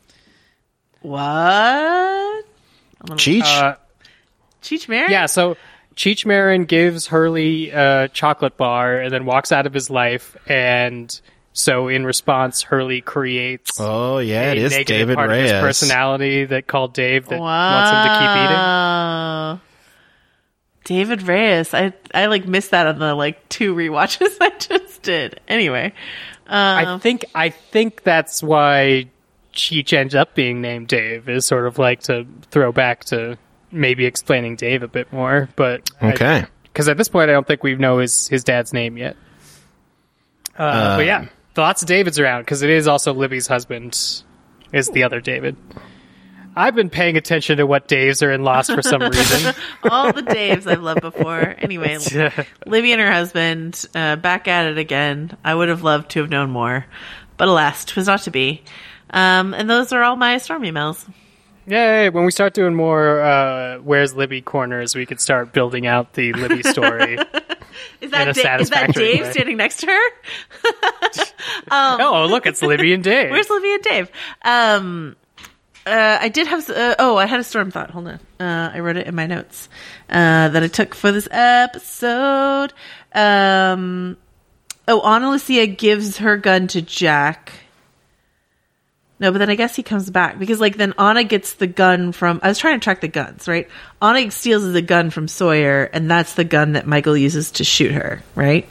What? Cheech? Uh, Cheech Marin? yeah, so Cheech Marin gives Hurley a chocolate bar and then walks out of his life, and so in response, Hurley creates Oh, yeah, a it is negative David part Reyes. of his personality that called Dave that Wow. wants him to keep eating. David Reyes. I I like missed that on the like two rewatches I just did. Anyway, I um, think I think that's why Cheech ends up being named Dave, is sort of like to throw back to maybe explaining Dave a bit more. But Okay. because at this point I don't think we know his his dad's name yet. Uh, Uh, but yeah, lots of Davids around because it is also Libby's husband is the other David. I've been paying attention to what Daves are in Lost for some reason. all the Daves I've loved before. Anyway, Libby and her husband uh, back at it again. I would have loved to have known more, but alas, 'twas not to be. Um, and those are all my storm emails. Yay, when we start doing more uh, Where's Libby corners, we could start building out the Libby story. Is that In a da- is that satisfactory Dave way. standing next to her? um, oh, look, it's Libby and Dave. Where's Libby and Dave? Um, uh, I did have. Uh, oh, I had a storm thought. Hold on. Uh, I wrote it in my notes uh, that I took for this episode. Um, oh, Ana Lucia gives her gun to Jack. No, but then I guess he comes back because, like, then Anna gets the gun from. I was trying to track the guns, right? Anna steals the gun from Sawyer, and that's the gun that Michael uses to shoot her, right?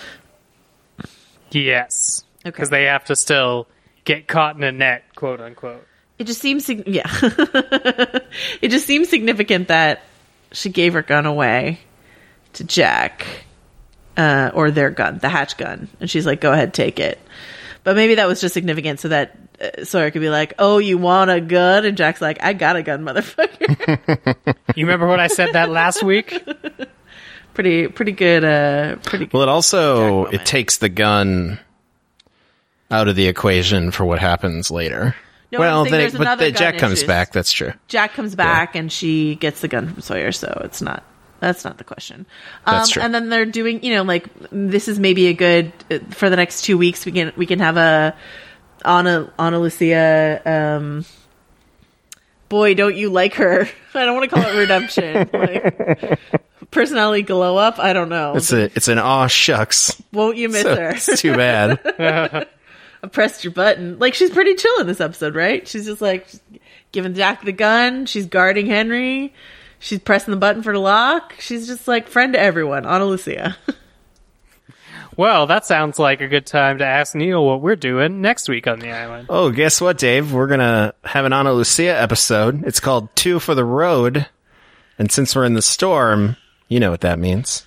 Yes. Okay. Because they have to still get caught in a net, quote unquote. It just seems, sig- yeah. It just seems significant that she gave her gun away to Jack, uh, or their gun, the hatch gun, and she's like, "Go ahead, take it." But maybe that was just significant so that uh, Sawyer could be like, "Oh, you want a gun?" And Jack's like, "I got a gun, motherfucker." You remember when I said that last week? pretty, pretty good. Uh, pretty. Good Well, it also Jack it moment. takes the gun out of the equation for what happens later. No, I'm well, saying then there's it, but another the, gun Jack comes issues. back. That's true. Jack comes back and she gets the gun from Sawyer, so it's not. That's not the question. Um, That's true. And then they're doing, you know, like this is maybe a good uh, for the next two weeks. We can we can have a Ana Ana Lucia. Um, boy, don't you like her? I don't want to call it redemption. Like, personality glow up. I don't know. It's a it's an aw shucks. Won't you miss So her? it's too bad. I pressed your button. Like, she's pretty chill in this episode, right? She's just like giving Jack the gun. She's guarding Henry. She's pressing the button for the lock. She's just like friend to everyone. Ana Lucia. Well, that sounds like a good time to ask Neil what we're doing next week on the island. Oh, guess what, Dave? We're gonna have an Ana Lucia episode. It's called Two for the Road, and since we're in the storm, you know what that means.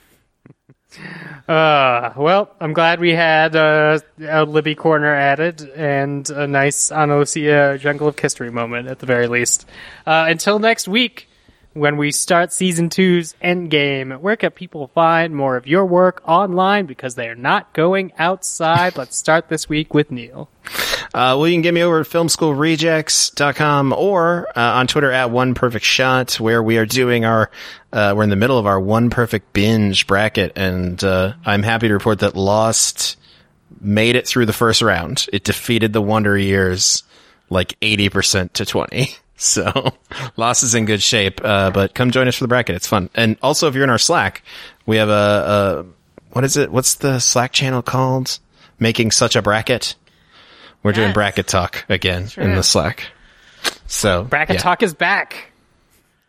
Uh, well, I'm glad we had uh, a Libby corner added and a nice Ana Lucia Jungle of History moment at the very least. Uh, until next week, when we start season two's Endgame, where can people find more of your work online because they're not going outside? Let's start this week with Neil. Uh, well, you can get me over at film school rejects dot com or uh, on Twitter at One Perfect Shot, where we are doing our, uh, we're in the middle of our One Perfect Binge bracket, and uh, I'm happy to report that Lost made it through the first round. It defeated The Wonder Years like eighty percent to twenty. So Lost is in good shape, uh, but come join us for the bracket. It's fun. And also, if you're in our Slack, we have a, a what is it? What's the Slack channel called? Making Such a Bracket. We're doing Yes. bracket talk again True. in the Slack. So Bracket yeah. Talk is back.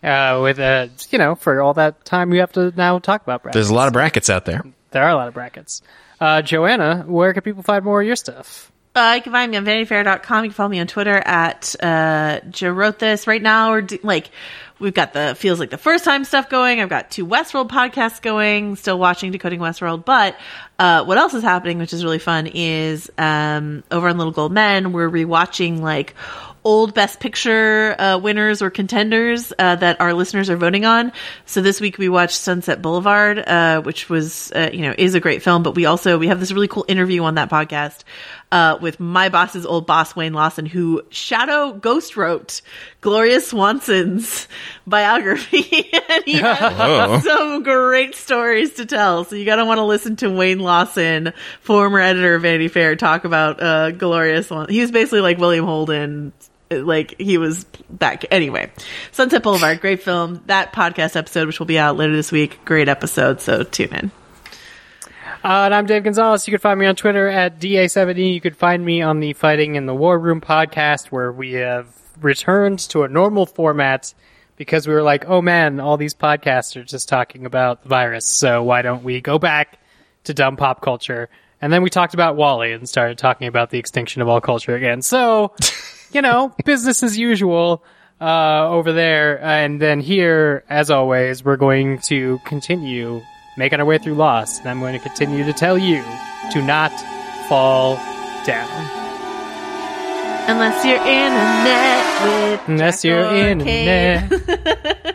Uh, with, uh, you know, for all that time we have to now talk about brackets. There's a lot of brackets out there. There are a lot of brackets. Uh, Joanna, where can people find more of your stuff? Uh, you can find me on vanity fair dot com. You can follow me on Twitter at uh, Jo wrote this. Right now, we're do- like, we've got the feels like the first time stuff going. I've got two Westworld podcasts going. Still watching Decoding Westworld. But uh, what else is happening, which is really fun, is um, over on Little Gold Men, we're rewatching like old Best Picture uh, winners or contenders uh, that our listeners are voting on. So this week we watched Sunset Boulevard, uh, which was, uh, you know, is a great film. But we also, we have this really cool interview on that podcast uh, with my boss's old boss, Wayne Lawson, who shadow ghost wrote Gloria Swanson's biography. And he has some great stories to tell. So you gotta want to listen to Wayne Lawson, former editor of Vanity Fair, talk about uh, Gloria Swanson. He was basically like William Holden. Like, he was back. Anyway, Sunset Boulevard, great film. That podcast episode, which will be out later this week, great episode, so tune in. Uh, and I'm Dave Gonzalez. You can find me on Twitter at D A seventy. You can find me on the Fighting in the War Room podcast, where we have returned to a normal format because we were like, oh man, all these podcasts are just talking about the virus, so why don't we go back to dumb pop culture? And then we talked about WALL-E and started talking about the extinction of all culture again. So... you know, business as usual uh, over there. And then here, as always, we're going to continue making our way through Lost. And I'm going to continue to tell you to not fall down. Unless you're in a net with Unless Jack you're or in Kate. a net.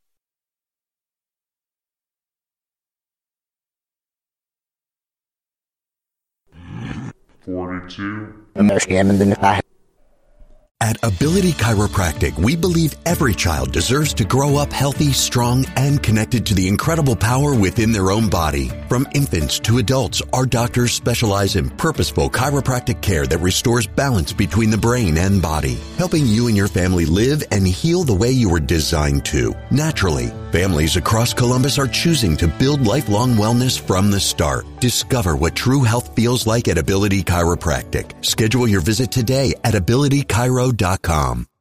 forty-two. At Ability Chiropractic, we believe every child deserves to grow up healthy, strong, and connected to the incredible power within their own body. From infants to adults, our doctors specialize in purposeful chiropractic care that restores balance between the brain and body, helping you and your family live and heal the way you were designed to, naturally. Families across Columbus are choosing to build lifelong wellness from the start. Discover what true health feels like at Ability Chiropractic. Schedule your visit today at ability chiro dot com.